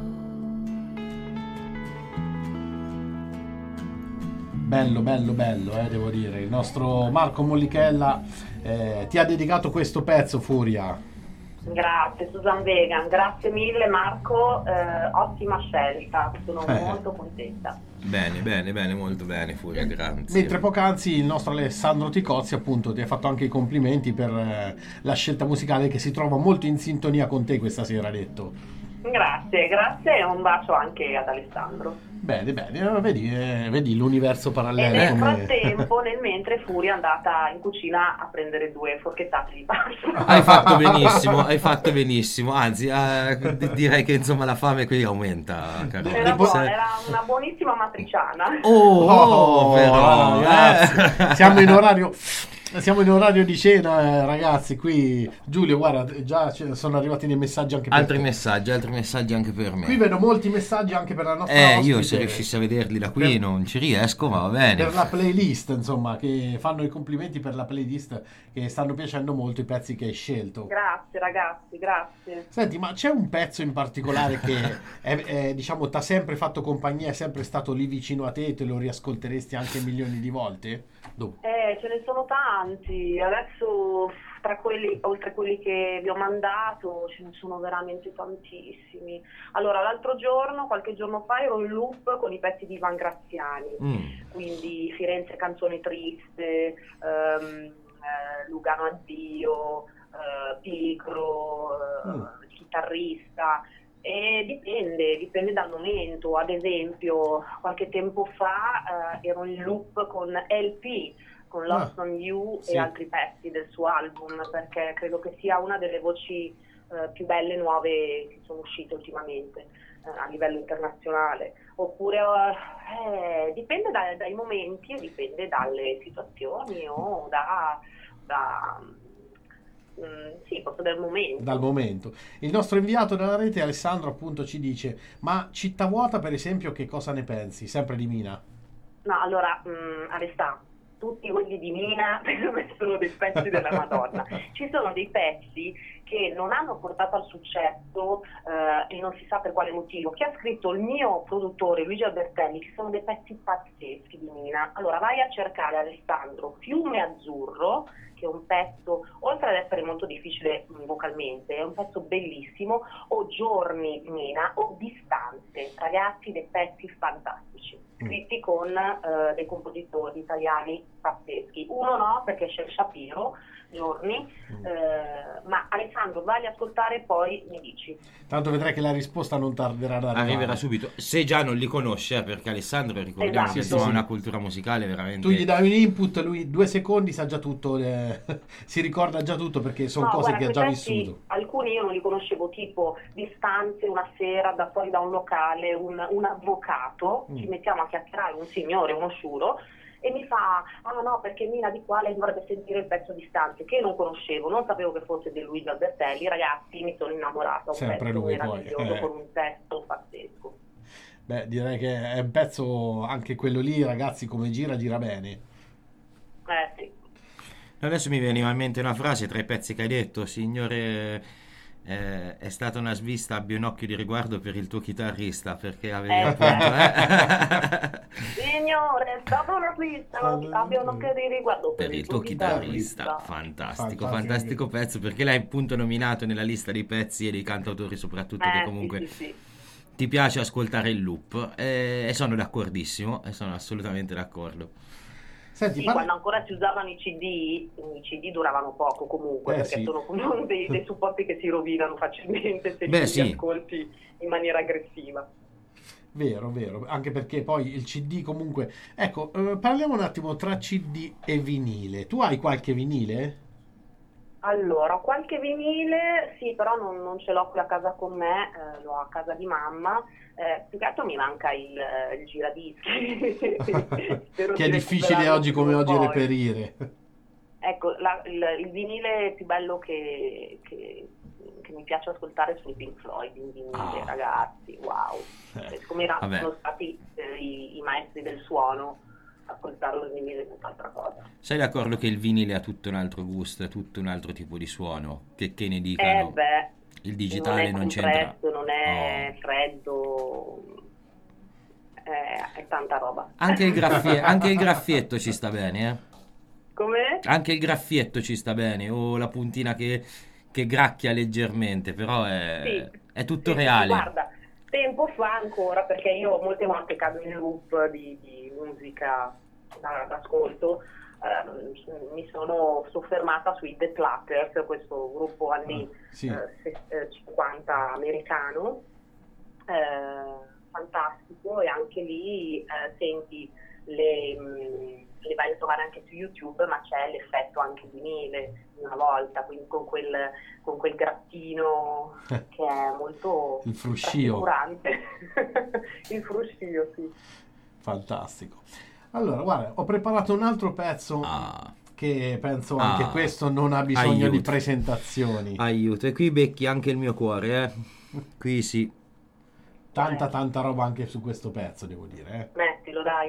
Bello, bello, bello, eh, devo dire. Il nostro Marco Mollichella eh, ti ha dedicato questo pezzo, Furia. Grazie Susan Vegan, grazie mille Marco, eh, ottima scelta, sono Eh. molto contenta. Bene, bene, bene, molto bene, Furia, grazie. Mentre poc'anzi il nostro Alessandro Ticozzi, appunto, ti ha fatto anche i complimenti per eh, la scelta musicale, che si trova molto in sintonia con te questa sera, ha detto. Grazie, grazie e un bacio anche ad Alessandro. Bene, bene, eh, vedi, eh, vedi l'universo E parallelo. nel come- frattempo, nel mentre, Furia è andata in cucina a prendere due forchettate di pasta. Hai fatto benissimo, hai fatto benissimo. Anzi, eh, d- direi che insomma la fame qui aumenta, caro. Era Ne buona, Se- era una buonissima matriciana. Oh, Oh, però, eh. ragazzi, siamo in orario Siamo in orario di cena, eh, ragazzi. Qui Giulio, guarda, già ci sono arrivati dei messaggi anche per Altri te. messaggi, altri messaggi anche per me. Qui vedo molti messaggi anche per la nostra Eh, ospite, io se riuscissi a vederli da qui Per- non ci riesco, ma va bene. per la playlist, insomma, che fanno i complimenti per la playlist, che stanno piacendo molto i pezzi che hai scelto. Grazie ragazzi, grazie. Senti, ma c'è un pezzo in particolare che è, è, diciamo, t'ha sempre fatto compagnia, è sempre stato lì vicino a te e te lo riascolteresti anche milioni di volte? Dove? Eh, ce ne sono tanti, adesso tra quelli, oltre a quelli che vi ho mandato, ce ne sono veramente tantissimi. Allora, l'altro giorno, qualche giorno fa, ero in loop con i pezzi di Ivan Graziani, Mm. quindi Firenze canzone triste, ehm, eh, Lugano addio, eh, Pigro, eh, Mm. chitarrista. E dipende, dipende dal momento. Ad esempio, qualche tempo fa eh, ero in loop con L P, con Lost Ah, on You sì. e altri pezzi del suo album, perché credo che sia una delle voci eh, più belle nuove che sono uscite ultimamente eh, a livello internazionale. Oppure eh, dipende da- dai momenti e dipende dalle situazioni o da, da mm, sì, proprio dal momento. Dal momento. Il nostro inviato della rete, Alessandro, appunto ci dice: ma Città Vuota, per esempio, che cosa ne pensi? Sempre di Mina. No, allora, mh, Alessà, tutti quelli di Mina per me sono dei pezzi della Madonna. Ci sono dei pezzi che non hanno portato al successo eh, e non si sa per quale motivo. Chi ha scritto il mio produttore Luigi Albertelli, che sono dei pezzi pazzeschi di Mina. Allora vai a cercare, Alessandro, Fiume Azzurro, che è un pezzo, oltre ad essere molto difficile mh, vocalmente, è un pezzo bellissimo, o Giorni Mina o Distanze, ragazzi, dei pezzi fantastici, scritti con eh, dei compositori italiani pazzeschi. Uno no, perché c'è Shapiro, Giorni, eh, ma Alessandro vai ad ascoltare e poi mi dici. Tanto vedrai che la risposta non tarderà ad arrivare. Arriverà subito. Se già non li conosce, eh, perché Alessandro, ricordiamo Esatto. che Sì, insomma, sì, ha sì. una cultura musicale veramente... Tu gli dai un input, lui due secondi sa già tutto, eh, si ricorda già tutto perché sono No, cose guarda, che ha quei già pezzi, vissuto. alcuni io non li conoscevo, tipo Distanze, una sera da fuori da un locale, un, un avvocato, Mm. ci mettiamo a chiacchierare, un signore, uno sciuro, e mi fa, ah no, perché Mina di qua lei dovrebbe sentire il pezzo Distanze, che io non conoscevo, non sapevo che fosse di Luigi Albertelli, ragazzi, mi sono innamorata, un Sempre pezzo lui, poi, meraviglioso, eh. con un testo pazzesco. Beh, direi che è un pezzo, anche quello lì, ragazzi, come gira, gira bene. Eh sì. Adesso mi veniva in mente una frase tra i pezzi che hai detto, signore, eh, è stata una svista, abbia un occhio di riguardo per il tuo chitarrista, perché avevi Eh, appunto... eh? Signore, è stata una pista, abbia un occhio di riguardo Per il tuo chitarrista, fantastico, Fantastico. fantastico pezzo, perché l'hai appunto nominato nella lista dei pezzi e dei cantautori soprattutto, che Eh, comunque sì, sì, sì. ti piace ascoltare il loop, eh, e sono d'accordissimo, e sono assolutamente d'accordo. Senti, Sì, parla- quando ancora si usavano i C D, i C D duravano poco comunque, Eh, perché sì. sono comunque dei, dei supporti che si rovinano facilmente se Beh, li sì. ascolti in maniera aggressiva. Vero, vero, anche perché poi il C D comunque... Ecco, eh, parliamo un attimo tra C D e vinile. Tu hai qualche vinile? Allora, ho qualche vinile, sì, però non, non ce l'ho qui a casa con me, eh, l'ho a casa di mamma. Eh, più che altro mi manca il, il giradischi. Spero Che è di difficile recuperarlo oggi come prima o oggi poi. reperire. Ecco, la- il, il vinile più bello che, che- che mi piace ascoltare sono i Pink Floyd in vinile, Ah. ragazzi, wow. Eh, Cioè, siccome erano vabbè. sono stati eh, i, i maestri del suono, ascoltarlo in vinile è tutt'altra cosa. Sei d'accordo che il vinile ha tutto un altro gusto, è tutto un altro tipo di suono? Che, che ne Eh dicano? beh, Il digitale non non è c'entra. compresso, non è Oh. freddo, è, è tanta roba. Anche il, graffie- anche il graffietto ci sta bene, eh? Come? Anche il graffietto ci sta bene, o la puntina che, che gracchia leggermente, però è, Sì. è tutto Sì, sì, reale. Guarda, tempo fa ancora, perché io molte volte cado in loop di, di musica da- d'ascolto, ehm, mi sono soffermata sui The Platters, questo gruppo anni Ah, sì. eh, se- eh, cinquanta americano, eh, fantastico, e anche lì eh, senti le... mh, le vai a trovare anche su YouTube, ma c'è l'effetto anche vinile una volta, quindi con quel, con quel grattino che è molto Il fruscio. rassicurante. Il fruscio, sì. Fantastico. Allora, guarda, ho preparato un altro pezzo Ah, che penso anche Ah, questo non ha bisogno di aiuto. presentazioni. Aiuto, e qui becchi anche il mio cuore, eh. Qui sì. Tanta tanta roba anche su questo pezzo, devo dire, eh. Mettilo, dai.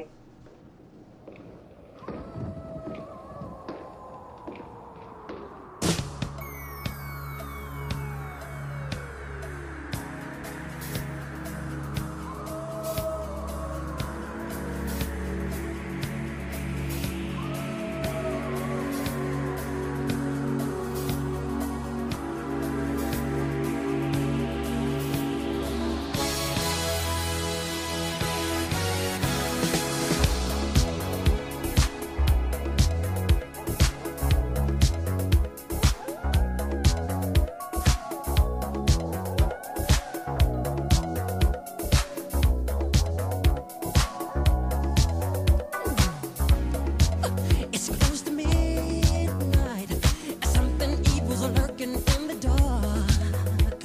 It's close to midnight. Something evil's lurking in the dark.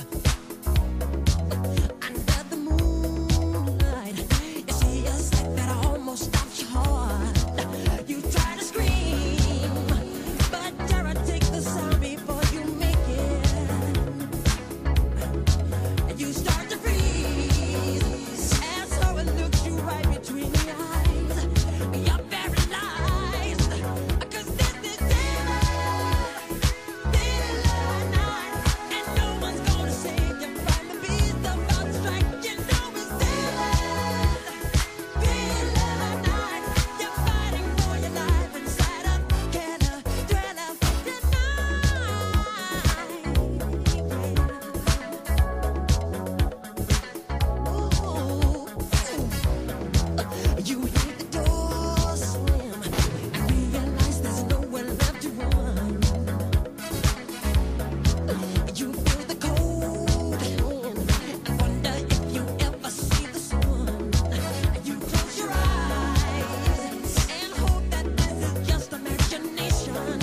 Under the moonlight, you see a sight that almost stops your heart. You try to scream, but terror takes the sound before you make it. You start to freeze, and so it looks you right between the eyes. You're paralyzed, 'cause this is daylight, daylight night, and no one's gonna save you from the beast about to strike. You know it's daylight, daylight night. You're fighting for your life inside a killer thriller tonight. You hear the door slam and realize there's nowhere left to run. You feel the cold hand and wonder if you ever see the sun. You close your eyes and hope that this is just imagination.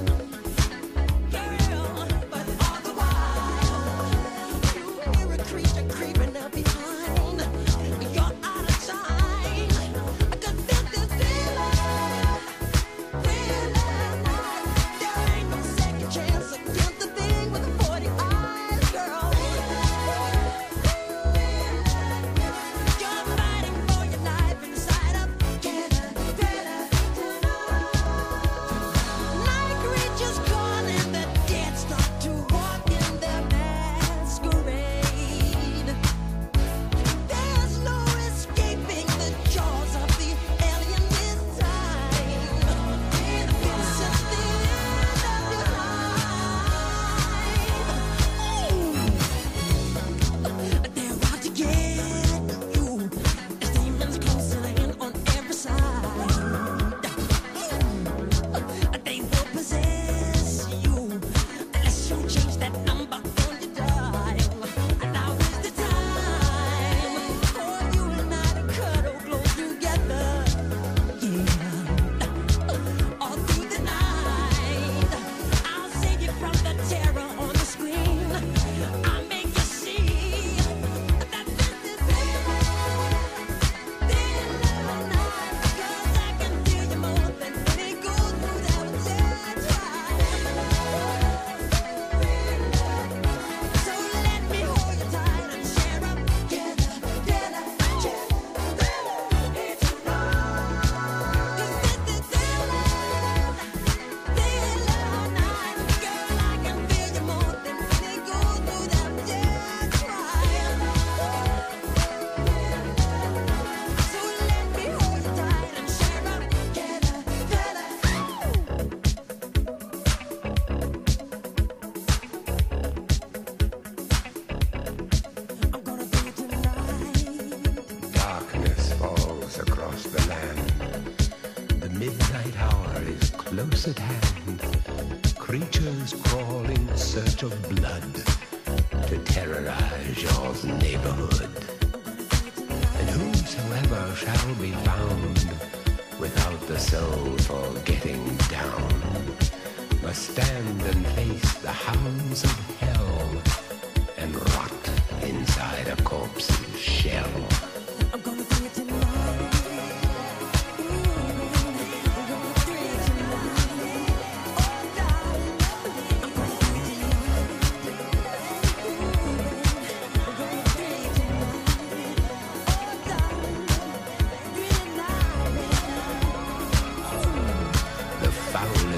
Girl, but all the while you hear a creature creeping up behind. You're out of time, 'cause this is daylight, daylight night. There ain't no second chance against the thing with the forty eyes, girl. You're fighting for your life inside a killer thriller tonight. Night creatures calling, the dead start to walk in their masquerade. There's no escaping the jaws of the alien this time. This is the end of your life. They're out to get you. There's demons closing in on every side. They will possess you unless you change that number on your dial. Now is the time for you and I to cuddle close together. Yeah, all through the night, I'll save you from the terror on the screen. I'll make you see that this is daylight, daylight night. 'Cause I can feel you more than when it goes through that dead drive. So let me hold you tight and share up together, together, together. It's right. 'Cause this is daylight, daylight night. Girl, I can feel you more than when it goes through that dead drive. So let me hold you tight and share up together, together. I'm gonna do it tonight. Darkness falls across the land. The midnight hour is close at hand. Creatures crawl in search of blood to terrorize your neighborhood. And whosoever shall be found without the soul for getting down must stand and face the hounds of hell and rot inside a corpse's shell. I'm gonna do it tonight. I'm gonna do it tonight.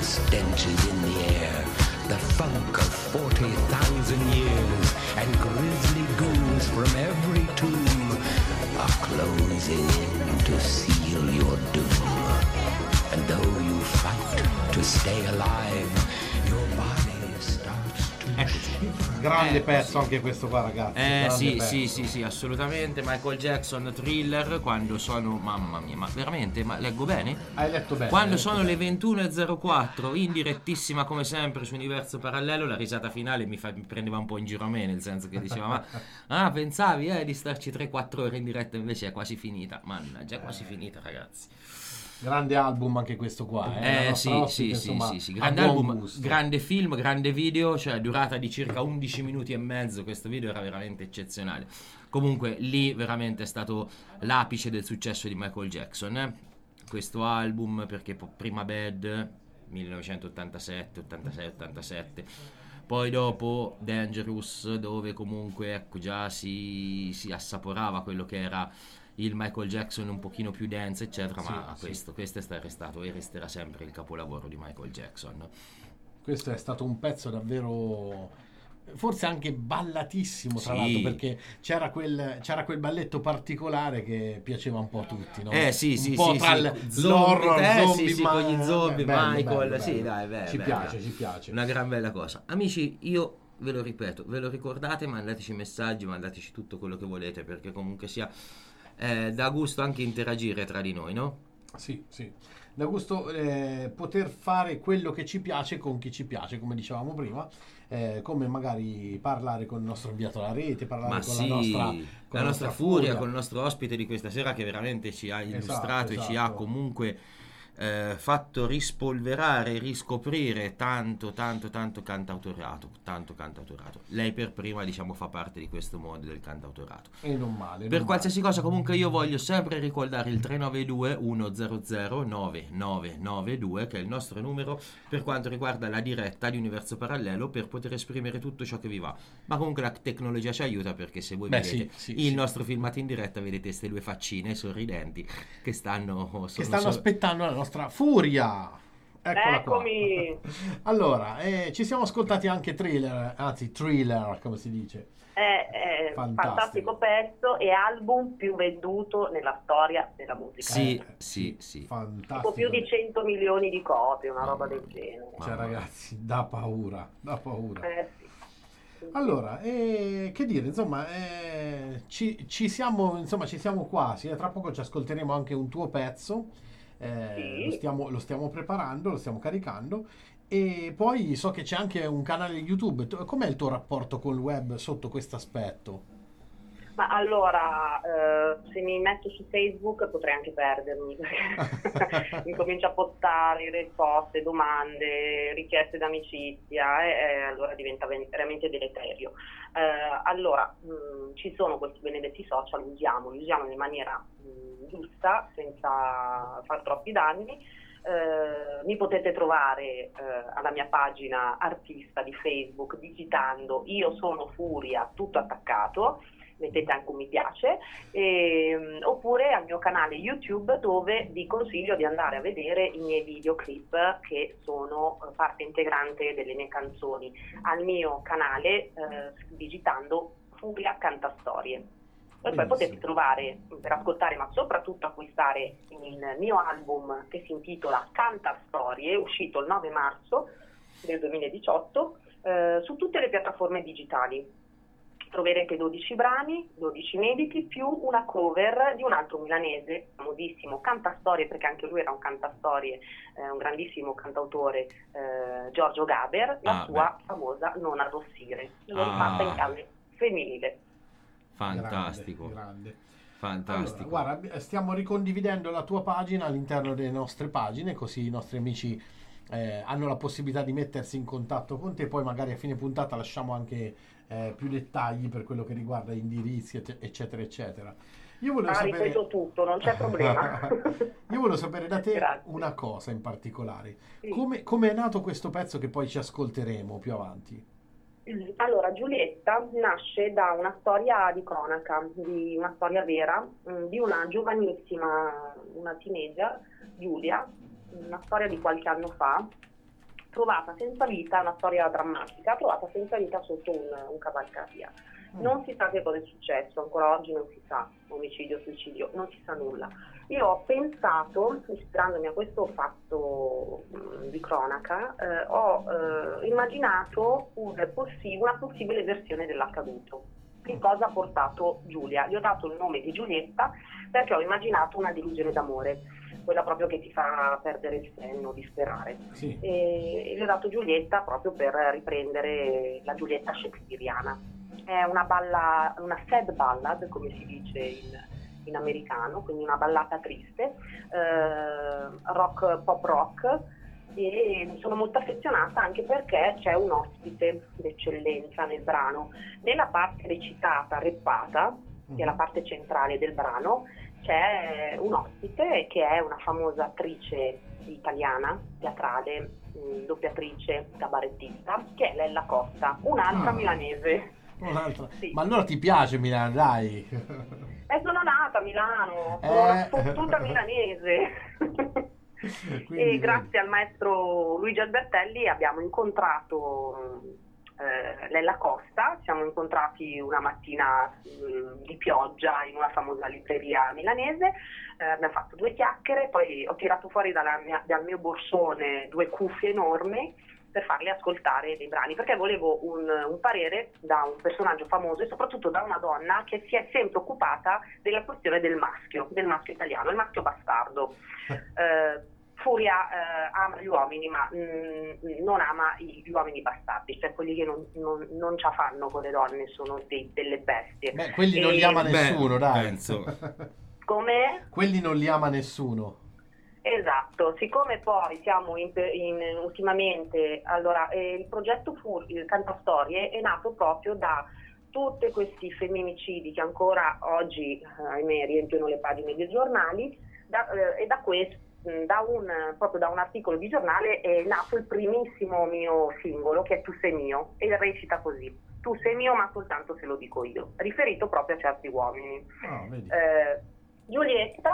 stench is in the air, the funk of forty thousand years, and grisly ghouls from every tomb are closing in to seal your doom. And though you fight to stay alive, your body starts to shiver. Grande Eh, pezzo sì. anche questo qua, ragazzi. Eh grande sì, pezzo. sì, sì, sì, assolutamente. Michael Jackson, Thriller, quando sono... Mamma mia, ma veramente? Ma leggo bene? Hai letto bene. Quando hai letto sono bene. le ventuno e zero quattro, in direttissima come sempre su Universo Parallelo, la risata finale mi, fa- mi prendeva un po' in giro a me, nel senso che diceva, ma ah, pensavi eh, di starci tre quattro ore in diretta, invece è quasi finita. Mannaggia, è quasi finita, ragazzi. Grande album anche questo qua. Eh, La Eh nostra sì, ospite, sì, sì, insomma, sì, sì, ha grande buon album, gusto. grande film, grande video, cioè durata di circa undici minuti e mezzo, questo video era veramente eccezionale. Comunque lì veramente è stato l'apice del successo di Michael Jackson, eh. Questo album, perché po- prima Bad, millenovecentottantasette, ottantasei, ottantasette, poi dopo Dangerous, dove comunque ecco già si, si assaporava quello che era il Michael Jackson un pochino più dance eccetera, Sì, ma sì. questo, questo è sta- restato e resterà sempre il capolavoro di Michael Jackson. Questo è stato un pezzo davvero, forse anche ballatissimo, tra Sì. l'altro, perché c'era quel, c'era quel balletto particolare che piaceva un po' a tutti, no? Eh sì, un sì, po' sì, tra sì, il- zombie, l'horror, eh, zombie, sì, sì, ma- con gli zombie, bello, Michael, bello, sì, bello. dai, beh, ci beh, piace, beh. ci piace. Una gran bella cosa. Amici, io ve lo ripeto, ve lo ricordate, mandateci messaggi, mandateci tutto quello che volete, perché comunque sia eh, dà gusto anche interagire tra di noi, no? Sì, sì. Da gusto eh, poter fare quello che ci piace con chi ci piace, come dicevamo prima, eh, come magari parlare con il nostro inviato alla rete, parlare Ma con sì, la nostra, la con nostra, la nostra furia, con il nostro ospite di questa sera che veramente ci ha illustrato Esatto, e ci ha esatto. comunque eh, fatto rispolverare, riscoprire tanto, tanto, tanto cantautorato, tanto cantautorato. Lei per prima, diciamo, fa parte di questo mondo del cantautorato. E non male. Per non qualsiasi male. cosa comunque io voglio sempre ricordare il tre nove due uno zero zero nove nove nove due, che è il nostro numero per quanto riguarda la diretta di Universo Parallelo, per poter esprimere tutto ciò che vi va. Ma comunque la tecnologia ci aiuta, perché se voi Beh, vedete sì, sì, il sì. nostro filmato in diretta vedete queste due faccine sorridenti che stanno, Che sono stanno so- aspettando la nostra furia. Eccola qua. Eccomi. Allora, eh, ci siamo ascoltati anche thriller, anzi thriller, come si dice. È, è Fantastico. fantastico pezzo e album più venduto nella storia della musica. Sì, Eh, sì, sì. Fantastico. Tipo più di cento milioni di copie, una roba del genere. Cioè, ragazzi, da paura, da paura. Eh, sì. Allora, eh, che dire, insomma, eh, ci, ci siamo, insomma, ci siamo quasi. eh, Tra poco ci ascolteremo anche un tuo pezzo. eh, Sì. lo, stiamo, lo stiamo preparando, lo stiamo caricando. E poi so che c'è anche un canale YouTube. Tu- Com'è il tuo rapporto col web sotto questo aspetto? Ma allora, eh, se mi metto su Facebook potrei anche perdermi, perché incomincio a postare risposte, domande, richieste d'amicizia e, e allora diventa ven- veramente deleterio. Eh, allora, mh, ci sono questi benedetti social, usiamoli, usiamoli in maniera mh, giusta, senza far troppi danni. Eh, mi potete trovare eh, alla mia pagina artista di Facebook digitando Io sono Furia, tutto attaccato, mettete anche un mi piace, e, oppure al mio canale YouTube, dove vi consiglio di andare a vedere i miei videoclip che sono eh, parte integrante delle mie canzoni, al mio canale eh, digitando Furia Cantastorie. E poi Benissimo. potete trovare, per ascoltare ma soprattutto acquistare il mio album che si intitola Cantastorie, uscito il nove marzo del duemiladiciotto, eh, su tutte le piattaforme digitali. Troverete dodici brani, dodici inediti, più una cover di un altro milanese famosissimo, cantastorie, perché anche lui era un cantastorie, eh, un grandissimo cantautore, eh, Giorgio Gaber, la Ah, sua famosa Non arrossire, l'ho Ah. rifatta in chiave femminile. Fantastico, Grande, grande. fantastico. Allora, guarda, stiamo ricondividendo la tua pagina all'interno delle nostre pagine, così i nostri amici eh, hanno la possibilità di mettersi in contatto con te. Poi magari a fine puntata lasciamo anche eh, più dettagli per quello che riguarda indirizzi, ecce- eccetera, eccetera. Io volevo Ah, sapere... ripeto tutto, non c'è problema. Io volevo sapere da te Grazie. una cosa in particolare. Sì. Come, come è nato questo pezzo che poi ci ascolteremo più avanti? Allora, Giulietta nasce da una storia di cronaca, di una storia vera, mh, di una giovanissima, una teenager, Giulia, una storia di qualche anno fa, trovata senza vita, una storia drammatica, trovata senza vita sotto un, un cavalcavia. Non si sa che cosa è successo, ancora oggi non si sa, omicidio, suicidio, non si sa nulla. Io ho pensato, ispirandomi a questo fatto mh, di cronaca, eh, ho eh, immaginato un possi- una possibile versione dell'accaduto. Che cosa ha portato Giulia? Gli ho dato il nome di Giulietta perché ho immaginato una delusione d'amore, quella proprio che ti fa perdere il senno, disperare. Sì. E gli ho dato Giulietta proprio per riprendere la Giulietta shakespeariana. È una balla, una sad ballad, come si dice in, in americano, quindi una ballata triste, eh, rock, pop rock, e sono molto affezionata anche perché c'è un ospite d'eccellenza nel brano. Nella parte recitata, reppata, che è la parte centrale del brano, c'è un ospite che è una famosa attrice italiana, teatrale, mh, doppiatrice, cabarettista, che è Lella Costa, un'altra Ah. milanese. Un'altra. Sì. Ma allora ti piace Milano, dai. E sono nata a Milano, sono Eh. una fottuta milanese. Quindi, E grazie al maestro Luigi Albertelli abbiamo incontrato eh, Lella Costa, ci siamo incontrati una mattina mh, di pioggia in una famosa libreria milanese, eh, abbiamo fatto due chiacchiere, poi ho tirato fuori dalla mia- dal mio borsone due cuffie enormi per farle ascoltare dei brani, perché volevo un, un parere da un personaggio famoso e soprattutto da una donna che si è sempre occupata della questione del maschio, del maschio italiano, il maschio bastardo. Eh, Furia eh, ama gli uomini, ma mh, non ama gli uomini bastardi, cioè quelli che non, non, non ce la fanno con le donne, sono dei- delle bestie. Beh, quelli non E- li ama nessuno, Beh, dai. penso. Come? Quelli non li ama nessuno. Esatto, siccome poi siamo in, in, ultimamente, allora eh, il progetto Fur, il Cantastorie è nato proprio da tutti questi femminicidi che ancora oggi, eh, ahimè, riempiono le pagine dei giornali, da, eh, e da questo, mh, da un, proprio da un articolo di giornale è nato il primissimo mio singolo, che è Tu sei mio, e recita così: tu sei mio ma soltanto se lo dico io, riferito proprio a certi uomini. Ah, vedi. Eh, Giulietta,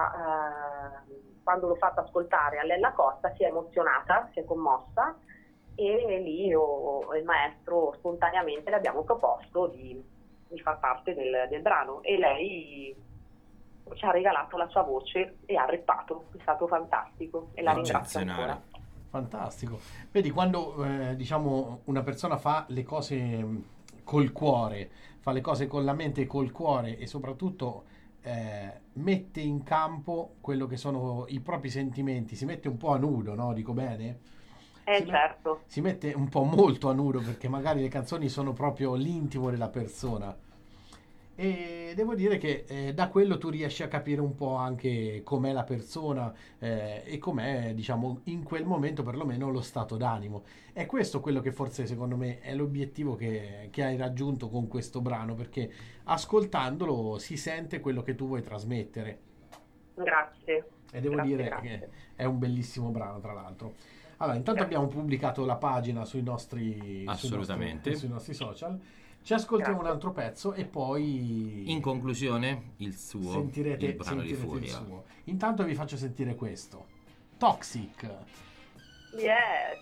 eh, quando l'ho fatta ascoltare a Lella Costa, si è emozionata, si è commossa, e lì io e il maestro spontaneamente le abbiamo proposto di, di far parte del, del brano, e lei ci ha regalato la sua voce e ha rappato. È stato fantastico e la ringrazio Eccezionale. ancora. Fantastico. Vedi, quando eh, diciamo una persona fa le cose mh, col cuore, fa le cose con la mente e col cuore, e soprattutto eh, mette in campo quello che sono i propri sentimenti, si mette un po' a nudo, no? Dico bene? Eh Si met- certo. si mette un po' molto a nudo, perché magari le canzoni sono proprio l'intimo della persona, e devo dire che eh, da quello tu riesci a capire un po' anche com'è la persona, eh, e com'è, diciamo, in quel momento perlomeno lo stato d'animo. È questo quello che forse secondo me è l'obiettivo che, che hai raggiunto con questo brano, perché ascoltandolo si sente quello che tu vuoi trasmettere, Grazie. e devo Grazie, dire grazie. che è un bellissimo brano, tra l'altro. Allora, intanto Grazie. abbiamo pubblicato la pagina sui nostri, Assolutamente. sui nostri, sui nostri social. Ci ascoltiamo Grazie. un altro pezzo e poi In conclusione, il suo, sentirete, il brano di sentirete il Furia. suo. Intanto vi faccio sentire questo. Toxic. Yes.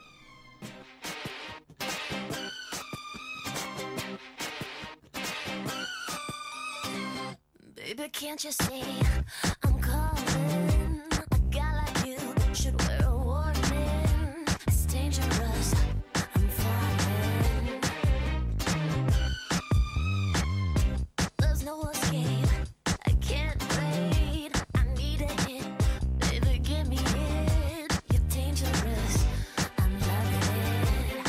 Baby, can't you see I'm calling? A guy like you should wear a warning. It's dangerous. I'm falling. There's no escape. I can't wait. I need a hit. Baby, give me it. You're dangerous. I'm loving it.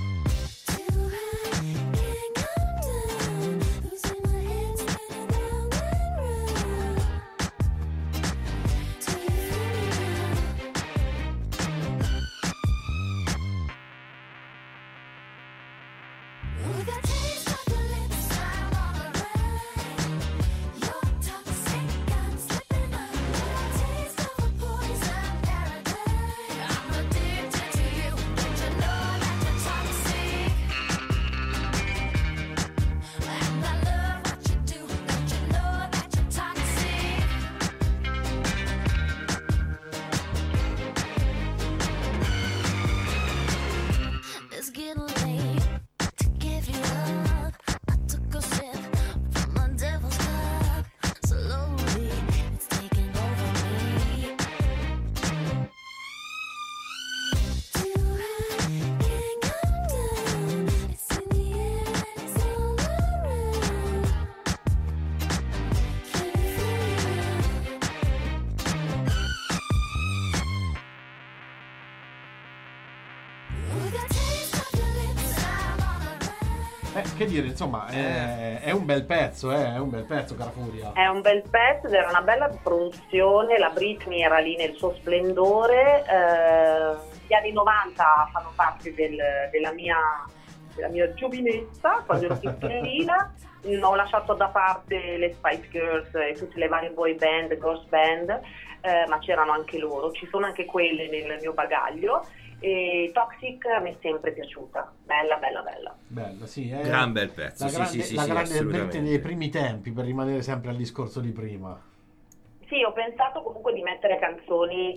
Too high, can't come down. Losing my head, spinning round. che dire, insomma, è, è un bel pezzo, eh, è un bel pezzo, cara Furia. È un bel pezzo ed era una bella produzione, la Britney era lì nel suo splendore, eh, gli anni novanta fanno parte del- della, mia, della mia giovinezza, quando ero piccolina, ho lasciato da parte le Spice Girls e tutte le varie boy band, girls band, eh, ma c'erano anche loro, ci sono anche quelle nel mio bagaglio. E Toxic mi è sempre piaciuta, bella bella bella. Bella, sì, è Gran bel pezzo, la sì, grande, sì, sì, la sì, grande assolutamente. Britney dei primi tempi, per rimanere sempre al discorso di prima. Sì, ho pensato comunque di mettere canzoni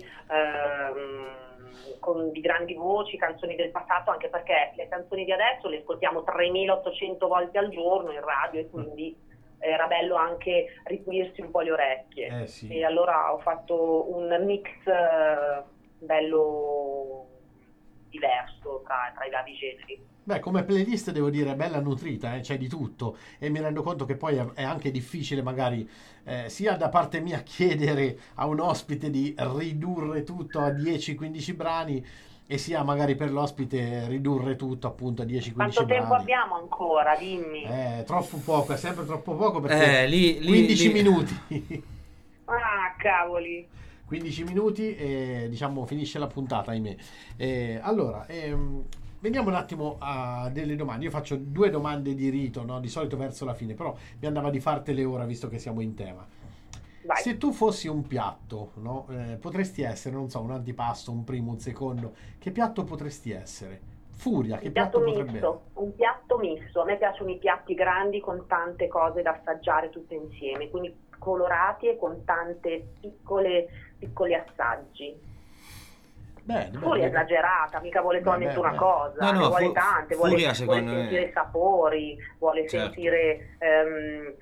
ehm, con di grandi voci, canzoni del passato, anche perché le canzoni di adesso le ascoltiamo tremilaottocento volte al giorno in radio e quindi era bello anche ripulirsi un po' le orecchie. Eh sì. E allora ho fatto un mix eh, bello diverso tra, tra i vari generi. Beh, come playlist devo dire è bella nutrita, eh, c'è di tutto e mi rendo conto che poi è, è anche difficile magari eh, sia da parte mia chiedere a un ospite di ridurre tutto a dieci quindici brani e sia magari per l'ospite ridurre tutto appunto a dieci quindici Quanto brani. tempo abbiamo ancora? Dimmi. Eh, troppo poco, è sempre troppo poco perché Eh, lì, lì, quindici lì- minuti. Ah, cavoli. quindici minuti e diciamo finisce la puntata, ahimè. Eh, allora, ehm, veniamo un attimo a delle domande. Io faccio due domande di rito, no? Di solito verso la fine, però mi andava di fartele ora visto che siamo in tema. Vai. Se tu fossi un piatto, no? Eh, potresti essere, non so, un antipasto, un primo, un secondo. Che piatto potresti essere? Furia, che Un piatto, piatto potrebbe misto, un piatto misto. A me piacciono i piatti grandi con tante cose da assaggiare tutte insieme, quindi colorati e con tante piccole piccoli assaggi. Bene, bene, Furia è bene. esagerata, mica vuole togliere Beh, nessuna beh, cosa, No, no, ne vuole fu- tante, vuole, Furia, vuole secondo me- sentire i sapori, vuole Certo. sentire, ehm,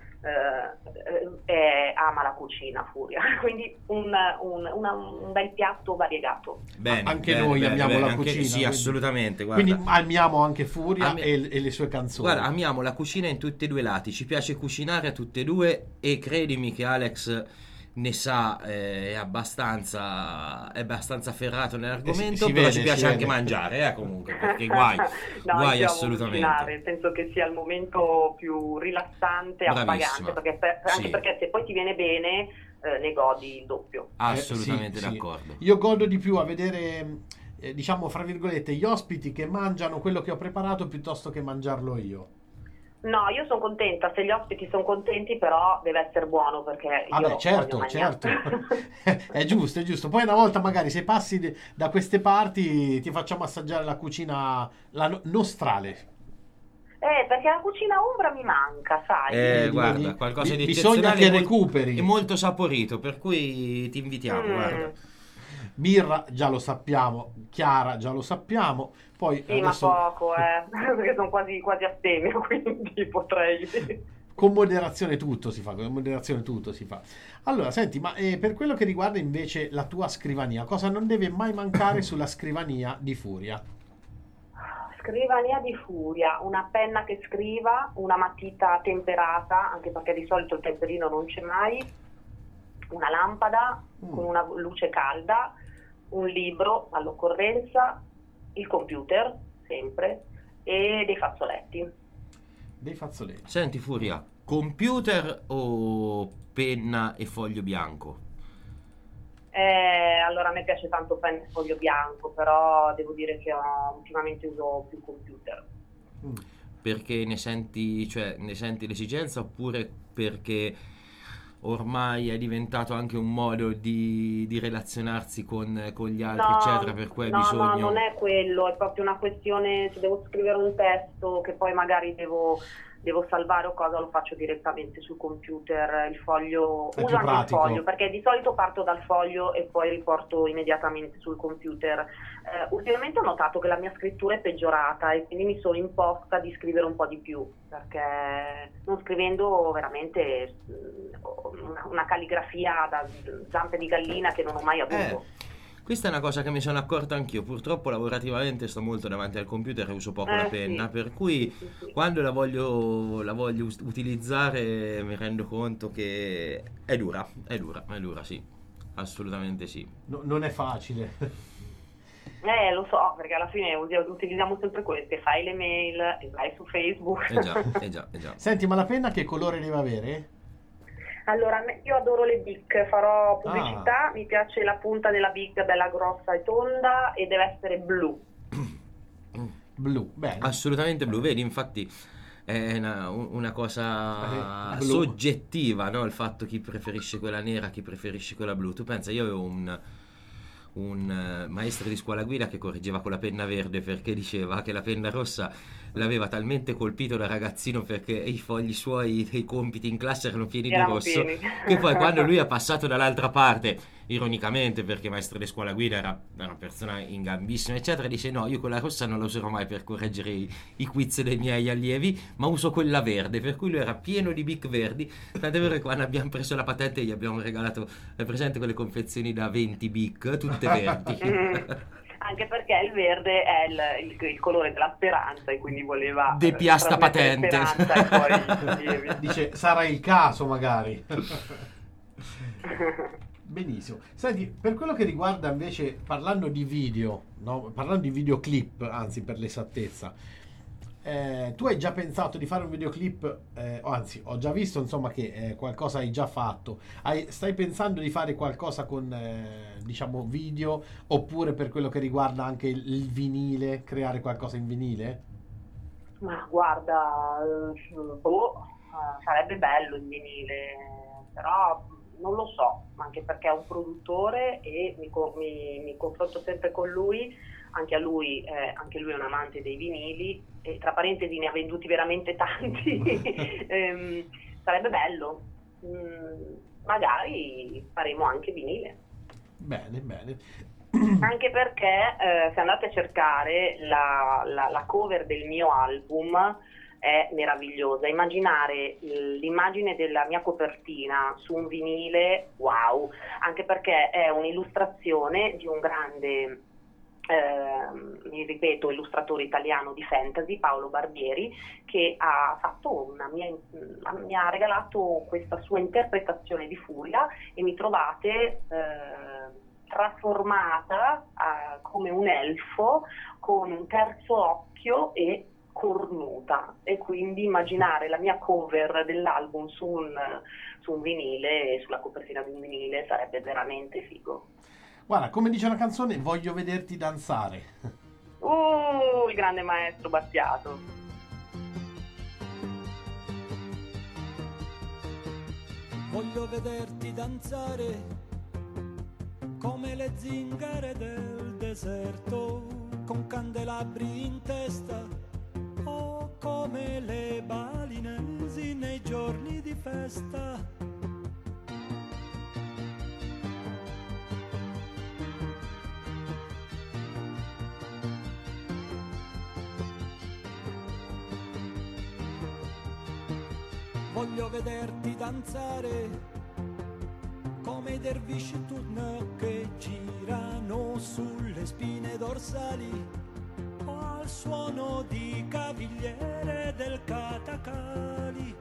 eh, eh, ama la cucina Furia, quindi un, un- una- un bel piatto variegato. Bene, Anche bene, noi bene, amiamo bene, la anche- cucina, Sì, quindi- assolutamente. Guarda. Quindi amiamo anche Furia Ami- e, e le sue canzoni. Guarda, amiamo la cucina in tutti e due i lati, ci piace cucinare a tutte e due e credimi che Alex ne sa, eh, è abbastanza è abbastanza ferrato nell'argomento, Eh, si- si però vede, ci piace si anche vede. mangiare, eh, comunque, perché guai, no, guai io amo assolutamente. cucinare, penso che sia il momento più rilassante e Bravissima. appagante, perché per- anche Sì. perché se poi ti viene bene eh, ne godi il doppio. Assolutamente Eh, sì, sì. d'accordo. Io godo di più a vedere, eh, diciamo, fra virgolette, gli ospiti che mangiano quello che ho preparato piuttosto che mangiarlo io. No, io sono contenta, se gli ospiti sono contenti però deve essere buono perché io Vabbè, voglio certo, mangiare. certo. È giusto, è giusto. Poi una volta magari se passi de- da queste parti ti facciamo assaggiare la cucina la no- nostrale. Eh, perché la cucina umbra mi manca, sai? Eh, vedi, guarda, vedi? qualcosa di Bi- bisogna eccezionale che e mol- recuperi. e molto saporito, per cui ti invitiamo, Mm. guarda. Birra già lo sappiamo, Chiara già lo sappiamo. Poi Sì, ma adesso poco, eh, perché sono quasi, quasi astemio, quindi potrei... con moderazione tutto si fa, con moderazione tutto si fa. Allora, senti, ma eh, per quello che riguarda invece la tua scrivania, cosa non deve mai mancare sulla scrivania di Furia? Scrivania di Furia, una penna che scriva, una matita temperata, anche perché di solito il temperino non c'è mai, una lampada Mm. con una luce calda, un libro all'occorrenza, il computer, sempre, e dei fazzoletti. Dei fazzoletti. Senti Furia, computer o penna e foglio bianco? Eh, allora a me piace tanto penna e foglio bianco, però devo dire che ho- ultimamente uso più computer. Mm. Perché ne senti, cioè, ne senti l'esigenza oppure perché ormai è diventato anche un modo di, di relazionarsi con, con gli altri, No, eccetera, per cui hai no, bisogno... no, non è quello, è proprio una questione, se devo scrivere un testo che poi magari devo, devo salvare o cosa, lo faccio direttamente sul computer, il foglio, È uso più anche pratico. il foglio, perché di solito parto dal foglio e poi riporto immediatamente sul computer. Eh, ultimamente ho notato che la mia scrittura è peggiorata e quindi mi sono imposta di scrivere un po' di più, perché non scrivendo veramente mm, una, una calligrafia da zampe di gallina che non ho mai avuto. Eh, questa è una cosa che mi sono accorto anch'io, purtroppo lavorativamente sto molto davanti al computer e uso poco Eh, la sì. penna, per cui Sì, sì. quando la voglio, la voglio us- utilizzare mi rendo conto che è dura, è dura, è dura, sì, assolutamente sì. No- non è facile. Eh, lo so, perché alla fine usi- utilizziamo sempre queste, fai le mail e vai su Facebook. Eh già, eh già, eh già. Senti, ma la penna che colore deve avere? Allora, me- io adoro le Bic, farò pubblicità, mi piace la punta della Bic bella grossa e tonda e deve essere blu. Blu, bene. Assolutamente blu, vedi, infatti è una, una cosa Eh, blu. soggettiva, no? Il fatto chi preferisce quella nera, chi preferisce quella blu. Tu pensa, io avevo un, un eh, maestro di scuola guida che correggeva con la penna verde perché diceva che la penna rossa l'aveva talmente colpito da ragazzino perché i fogli suoi dei compiti in classe erano pieni di Erano rosso, pieni. che poi quando lui è passato dall'altra parte, ironicamente perché maestro di scuola guida era una persona in gambissima eccetera, dice no, io quella rossa non la userò mai per correggere i, i quiz dei miei allievi, ma uso quella verde, per cui lui era pieno di bic verdi, tant'è vero che quando abbiamo preso la patente gli abbiamo regalato, è presente quelle confezioni da venti bic, tutte verdi. Mm. Anche perché il verde è il, il- il colore della speranza e quindi voleva De eh, piasta trasmettere patente. speranza ai suoi allievi. Dice, sarà il caso magari. Benissimo. Senti, per quello che riguarda invece, parlando di video, no? Parlando di videoclip, anzi per l'esattezza, eh, tu hai già pensato di fare un videoclip, eh, o anzi, ho già visto insomma che eh, qualcosa hai già fatto. Hai- stai pensando di fare qualcosa con, eh, diciamo, video, oppure per quello che riguarda anche il, il vinile, creare qualcosa in vinile? Ma guarda, eh, boh, eh, sarebbe bello in vinile, però non lo so, anche perché è un produttore e mi, co- mi- mi confronto sempre con lui, anche a lui, eh, anche lui è un amante dei vinili e tra parentesi ne ha venduti veramente tanti. Ehm, sarebbe bello. Mm, magari faremo anche vinile. Bene, bene. Anche perché eh, se andate a cercare la, la- la cover del mio album è meravigliosa. Immaginare l- l'immagine della mia copertina su un vinile, wow, anche perché è un'illustrazione di un grande, eh, mi ripeto, illustratore italiano di fantasy, Paolo Barbieri, che ha fatto una mia, mi ha regalato questa sua interpretazione di Furia e mi trovate eh, trasformata eh, come un elfo con un terzo occhio e cornuta, e quindi immaginare la mia cover dell'album su un, su un vinile, sulla copertina di un vinile, sarebbe veramente figo. Guarda, come dice la canzone, voglio vederti danzare. Uh, il grande maestro Battiato. Voglio vederti danzare come le zingare del deserto, con candelabri in testa, o come le balinesi nei giorni di festa. Voglio vederti danzare come i dervisci turno che girano sulle spine dorsali o al suono di cavigliere del Katakali.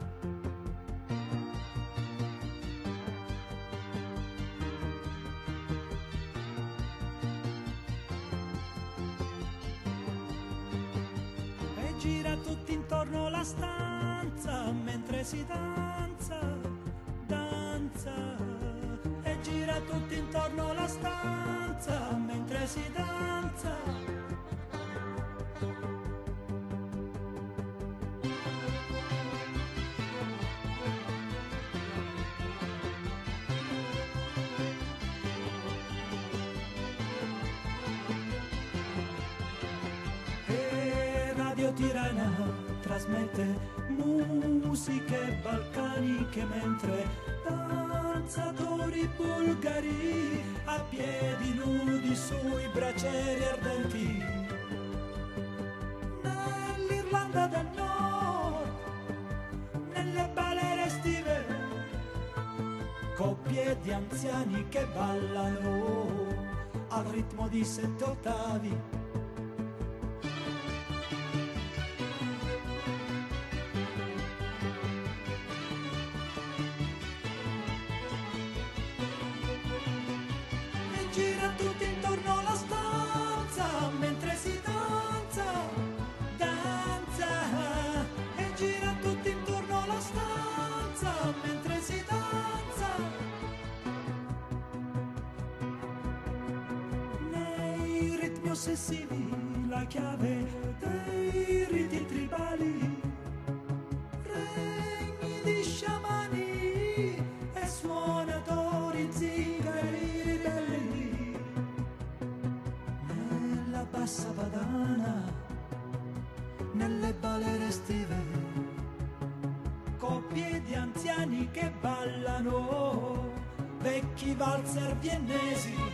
E gira tutti intorno la stanza mentre si danza, danza. E gira tutti intorno la stanza mentre si danza. E Radio Tirana trasmette musiche balcaniche mentre danzatori bulgari a piedi nudi sui bracieri ardenti. Nell'Irlanda del Nord, nelle balere estive, coppie di anziani che ballano al ritmo di sette ottavi. E gira tutti intorno alla stanza ritmi ossessivi, la chiave dei riti tribali, regni di sciamani e suonatori zingari ribelli. Nella bassa padana, nelle balere estive, coppie di anziani che ballano, vecchi valzer viennesi.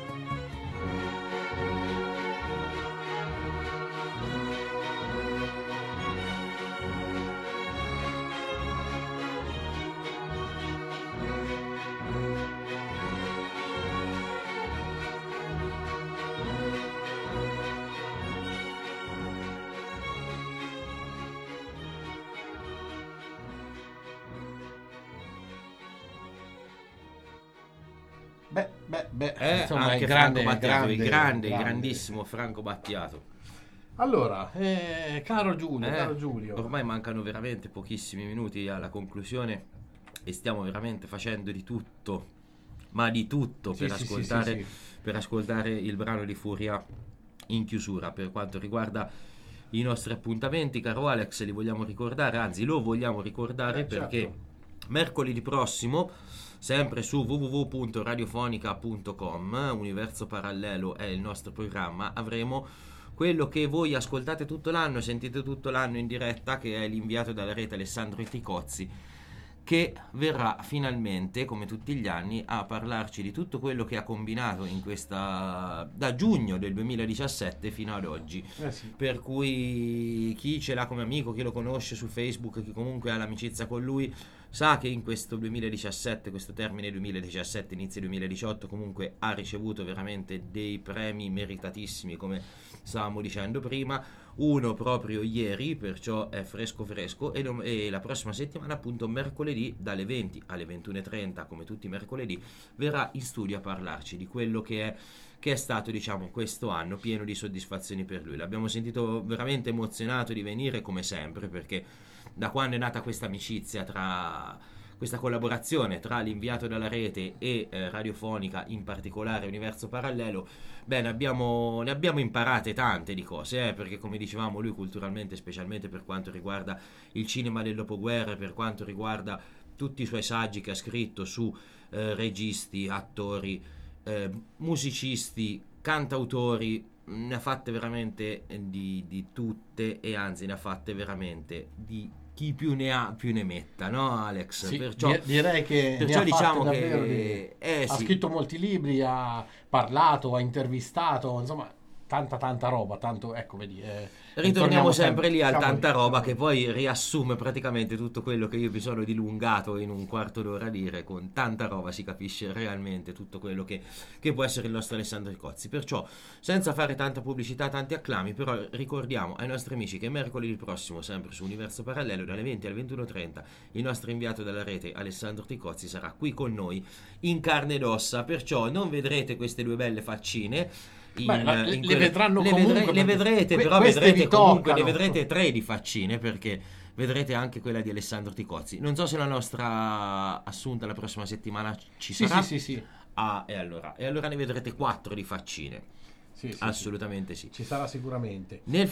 Beh, beh, beh, Eh, insomma, anche è grande, Franco Battiato, il grande, grande, il grande. grandissimo Franco Battiato. Allora, eh, caro Giulio, Eh, caro Giulio. Ormai mancano veramente pochissimi minuti alla conclusione e stiamo veramente facendo di tutto, ma di tutto Sì, per sì, sì, ascoltare, sì, sì. per ascoltare il brano di Furia in chiusura. Per quanto riguarda i nostri appuntamenti, caro Alex, li vogliamo ricordare, anzi lo vogliamo ricordare Eh, perché certo. mercoledì prossimo, sempre su w w w punto radiofonica punto com, Universo Parallelo è il nostro programma, avremo quello che voi ascoltate tutto l'anno, sentite tutto l'anno in diretta, che è l'inviato dalla rete Alessandro Ticozzi, che verrà finalmente, come tutti gli anni, a parlarci di tutto quello che ha combinato in questa da giugno del duemiladiciassette fino ad oggi. Eh sì. Per cui chi ce l'ha come amico, chi lo conosce su Facebook, chi comunque ha l'amicizia con lui, sa che in questo duemiladiciassette, questo termine duemiladiciassette, inizio duemiladiciotto, comunque ha ricevuto veramente dei premi meritatissimi, come stavamo dicendo prima. Uno proprio ieri, perciò è fresco fresco, e, dom- e la prossima settimana, appunto mercoledì, dalle venti alle ventuno e trenta, come tutti i mercoledì, verrà in studio a parlarci di quello che è che è stato, diciamo, questo anno pieno di soddisfazioni per lui. L'abbiamo sentito veramente emozionato di venire, come sempre, perché da quando è nata questa amicizia tra questa collaborazione tra l'inviato dalla rete e eh, radiofonica, in particolare Universo Parallelo, beh, ne abbiamo, ne abbiamo imparate tante di cose, eh, perché come dicevamo lui culturalmente, specialmente per quanto riguarda il cinema del dopoguerra, per quanto riguarda tutti i suoi saggi che ha scritto su eh, registi, attori, eh, musicisti, cantautori, ne ha fatte veramente di, di tutte, e anzi ne ha fatte veramente di chi più ne ha più ne metta, no Alex? Sì, perciò di- direi che perciò ne ha diciamo fatte che davvero di- eh, ha sì. scritto molti libri, ha parlato, ha intervistato, insomma tanta tanta roba, tanto ecco vedi. eh, Ritorniamo sempre lì al siamo tanta lì, roba, siamo che lì. poi riassume praticamente tutto quello che io mi sono dilungato in un quarto d'ora a dire. Con tanta roba si capisce realmente tutto quello che, che può essere il nostro Alessandro Ticozzi. Perciò, senza fare tanta pubblicità, tanti acclami, però ricordiamo ai nostri amici che mercoledì prossimo, sempre su Universo Parallelo, dalle venti alle ventuno e trenta, il nostro inviato dalla rete Alessandro Ticozzi sarà qui con noi in carne ed ossa. Perciò non vedrete queste due belle faccine. In, Beh, la- in le quelle- vedranno le, comunque, vedre- le perché vedrete, que- però queste vedrete vi comunque, ne toccano. vedrete tre di faccine, perché vedrete anche quella di Alessandro Ticozzi. Non so se la nostra assunta la prossima settimana ci Sì, sarà. sì, sì, sì. Ah, e allora, e allora ne vedrete quattro di faccine. Sì, sì, Assolutamente sì. sì. Ci sarà sicuramente. Nel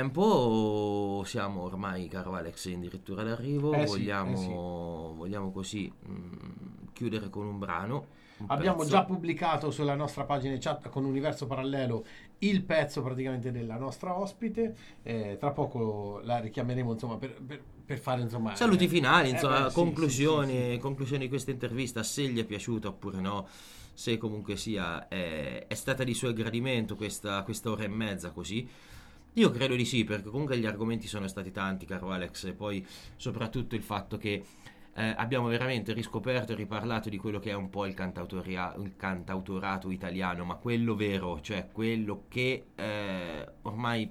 frattempo siamo ormai, caro Alex, addirittura d'arrivo. Eh sì, vogliamo, eh sì. vogliamo così mh, chiudere con un brano. un Abbiamo pezzo. già pubblicato sulla nostra pagina di chat con Universo Parallelo il pezzo praticamente della nostra ospite. Eh, tra poco la richiameremo, insomma, per, per, per fare insomma Saluti eh, finali, eh, insomma, beh, sì, conclusioni, sì, sì, sì. conclusioni di questa intervista, se gli è piaciuta oppure no, se comunque sia è, è stata di suo gradimento questa, questa ora e mezza così. Io credo di sì, perché comunque gli argomenti sono stati tanti, caro Alex, e poi soprattutto il fatto che eh, abbiamo veramente riscoperto e riparlato di quello che è un po' il, cantautoria- il cantautorato italiano, ma quello vero, cioè quello che eh, ormai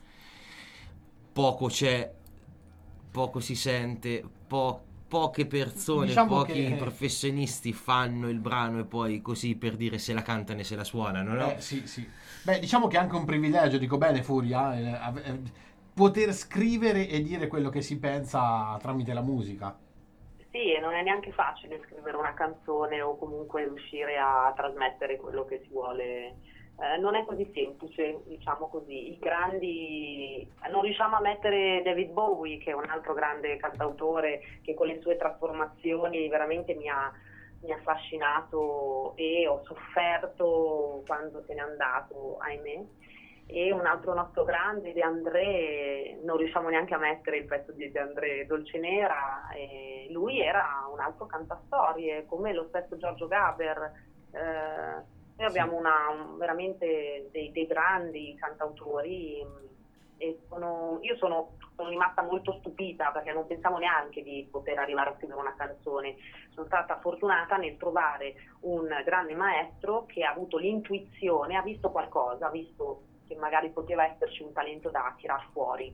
poco c'è, poco si sente, po- poche persone, Diciamo pochi che- professionisti fanno il brano e poi così per dire se la cantano e se la suonano, no? Eh, sì, sì. Beh, diciamo che è anche un privilegio, dico bene, Furia, eh, ave- eh, poter scrivere e dire quello che si pensa tramite la musica. Sì, e non è neanche facile scrivere una canzone o comunque riuscire a trasmettere quello che si vuole eh, non è così semplice, diciamo così. I grandi, non riusciamo a mettere David Bowie, che è un altro grande cantautore che con le sue trasformazioni veramente mi ha, mi ha affascinato e ho sofferto quando se n'è andato, ahimè. E un altro nostro grande, De André, non riusciamo neanche a mettere il pezzo di De André, Dolcenera, e lui era un altro cantastorie, come lo stesso Giorgio Gaber. Eh, noi abbiamo una, un- veramente dei, dei grandi cantautori, e sono, io sono, sono rimasta molto stupita perché non pensavo neanche di poter arrivare a scrivere una canzone. Sono stata fortunata nel trovare un grande maestro che ha avuto l'intuizione, ha visto qualcosa, ha visto che magari poteva esserci un talento da tirar fuori,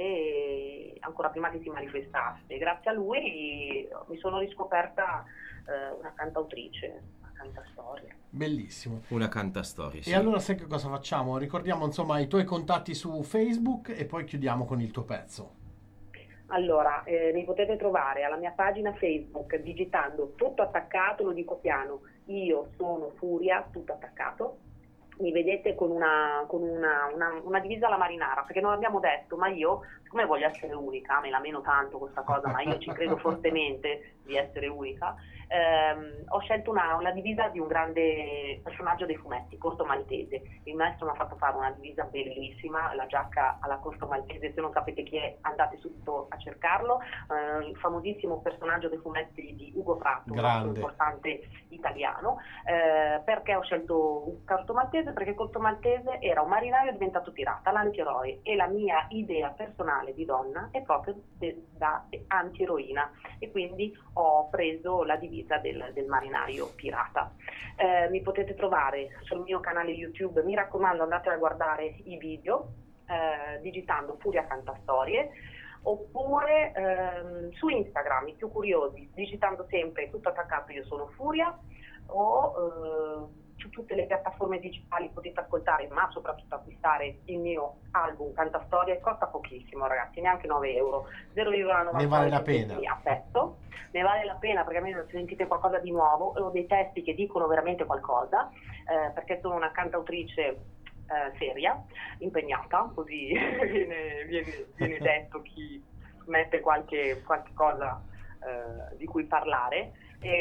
e ancora prima che si manifestasse. Grazie a lui mi sono riscoperta eh, una cantautrice, una cantastorie. Bellissimo. Una cantastorie, sì. E allora sai che cosa facciamo? Ricordiamo insomma i tuoi contatti su Facebook e poi chiudiamo con il tuo pezzo. Allora, eh, mi potete trovare alla mia pagina Facebook digitando tutto attaccato, lo dico piano, io sono Furia, tutto attaccato. Mi vedete con una, con una, una, una divisa alla marinara, perché non abbiamo detto, ma io, siccome voglio essere unica, me la meno tanto questa cosa, ma io ci credo fortemente di essere unica, ehm, ho scelto una, una divisa di un grande personaggio dei fumetti, Corto Maltese. Il maestro mi ha fatto fare una divisa bellissima, la giacca alla Corto Maltese, se non sapete chi è andate subito a cercarlo, eh, il famosissimo personaggio dei fumetti di Ugo Prato, un Grande. nostro importante italiano. Eh, perché ho scelto Corto Maltese? Perché Corto Maltese era un marinaio diventato pirata, l'antieroe, e la mia idea personale di donna è proprio de- da antieroina, e quindi ho preso la divisa del, del marinaio pirata. Eh, mi potete trovare sul mio canale YouTube, mi raccomando andate a guardare i video eh, digitando Furia Cantastorie, oppure ehm, su Instagram, i più curiosi, digitando sempre tutto attaccato io sono Furia, o eh, su tutte le piattaforme digitali potete ascoltare, ma soprattutto acquistare il mio album Cantastorie. Costa pochissimo, ragazzi, neanche nove euro, zero virgola novantanove Ne vale la pena. a pezzo. Ne vale la pena perché almeno sentite qualcosa di nuovo, ho dei testi che dicono veramente qualcosa, eh, perché sono una cantautrice eh, seria, impegnata, così viene, viene, viene detto chi mette qualche, qualche cosa eh, di cui parlare.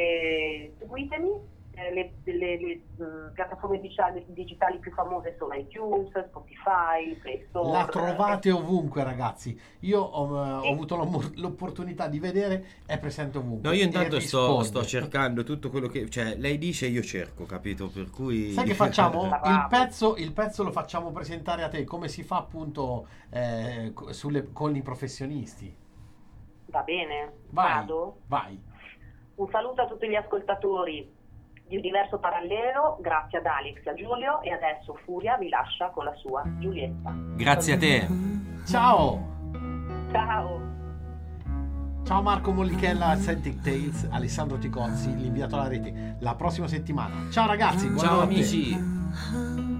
E seguitemi. Eh, Le, le, le mh, piattaforme digitali, digitali più famose sono iTunes, Spotify, Play Store. La trovate ovunque, ragazzi. Io ho, eh, ho avuto l'om- l'opportunità di vedere, è presente ovunque. No, io E intanto sto, risponde. sto cercando tutto quello che... Cioè, lei dice io cerco, capito? Per cui... Sai che facciamo? Bravo. Il pezzo, il pezzo lo facciamo presentare a te, come si fa appunto eh, co- sulle- con i professionisti. Va bene, Vai, vado. vai. Un saluto a tutti gli ascoltatori di Universo Parallelo, grazie ad Alex e a Giulio, e adesso Furia vi lascia con la sua Giulietta. Grazie a te. Ciao! Ciao! Ciao Marco Mollichella, Celtic Tales, Alessandro Ticozzi, l'inviato alla rete, la prossima settimana. Ciao ragazzi, Ciao buonanotte. amici.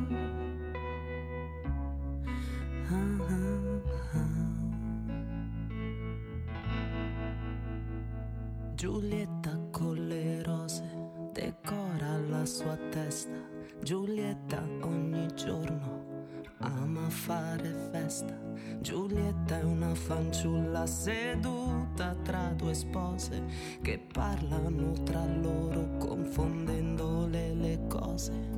Giulietta con le rose decora la sua testa. Giulietta ogni giorno ama fare festa. Giulietta è una fanciulla seduta tra due spose che parlano tra loro confondendole le cose.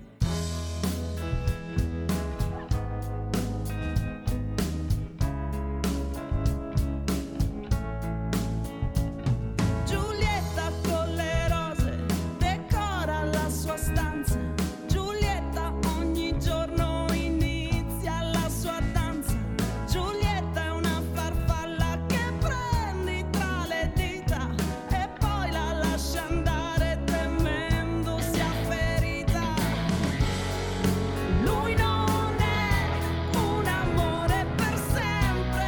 Giulietta con le rose decora la sua stanza. Giulietta ogni giorno inizia la sua danza. Giulietta è una farfalla che prendi tra le dita e poi la lascia andare temendo sia ferita. Lui non è un amore per sempre.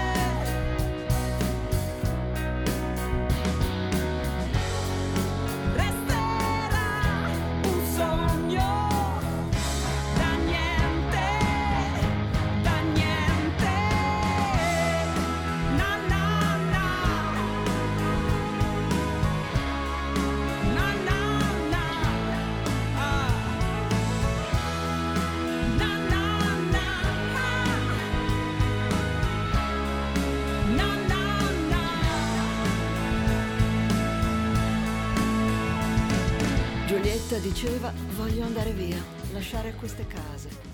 Resterà un sogno da niente, da niente. Na na na, na na na. Ah. diceva: voglio andare via, lasciare queste case,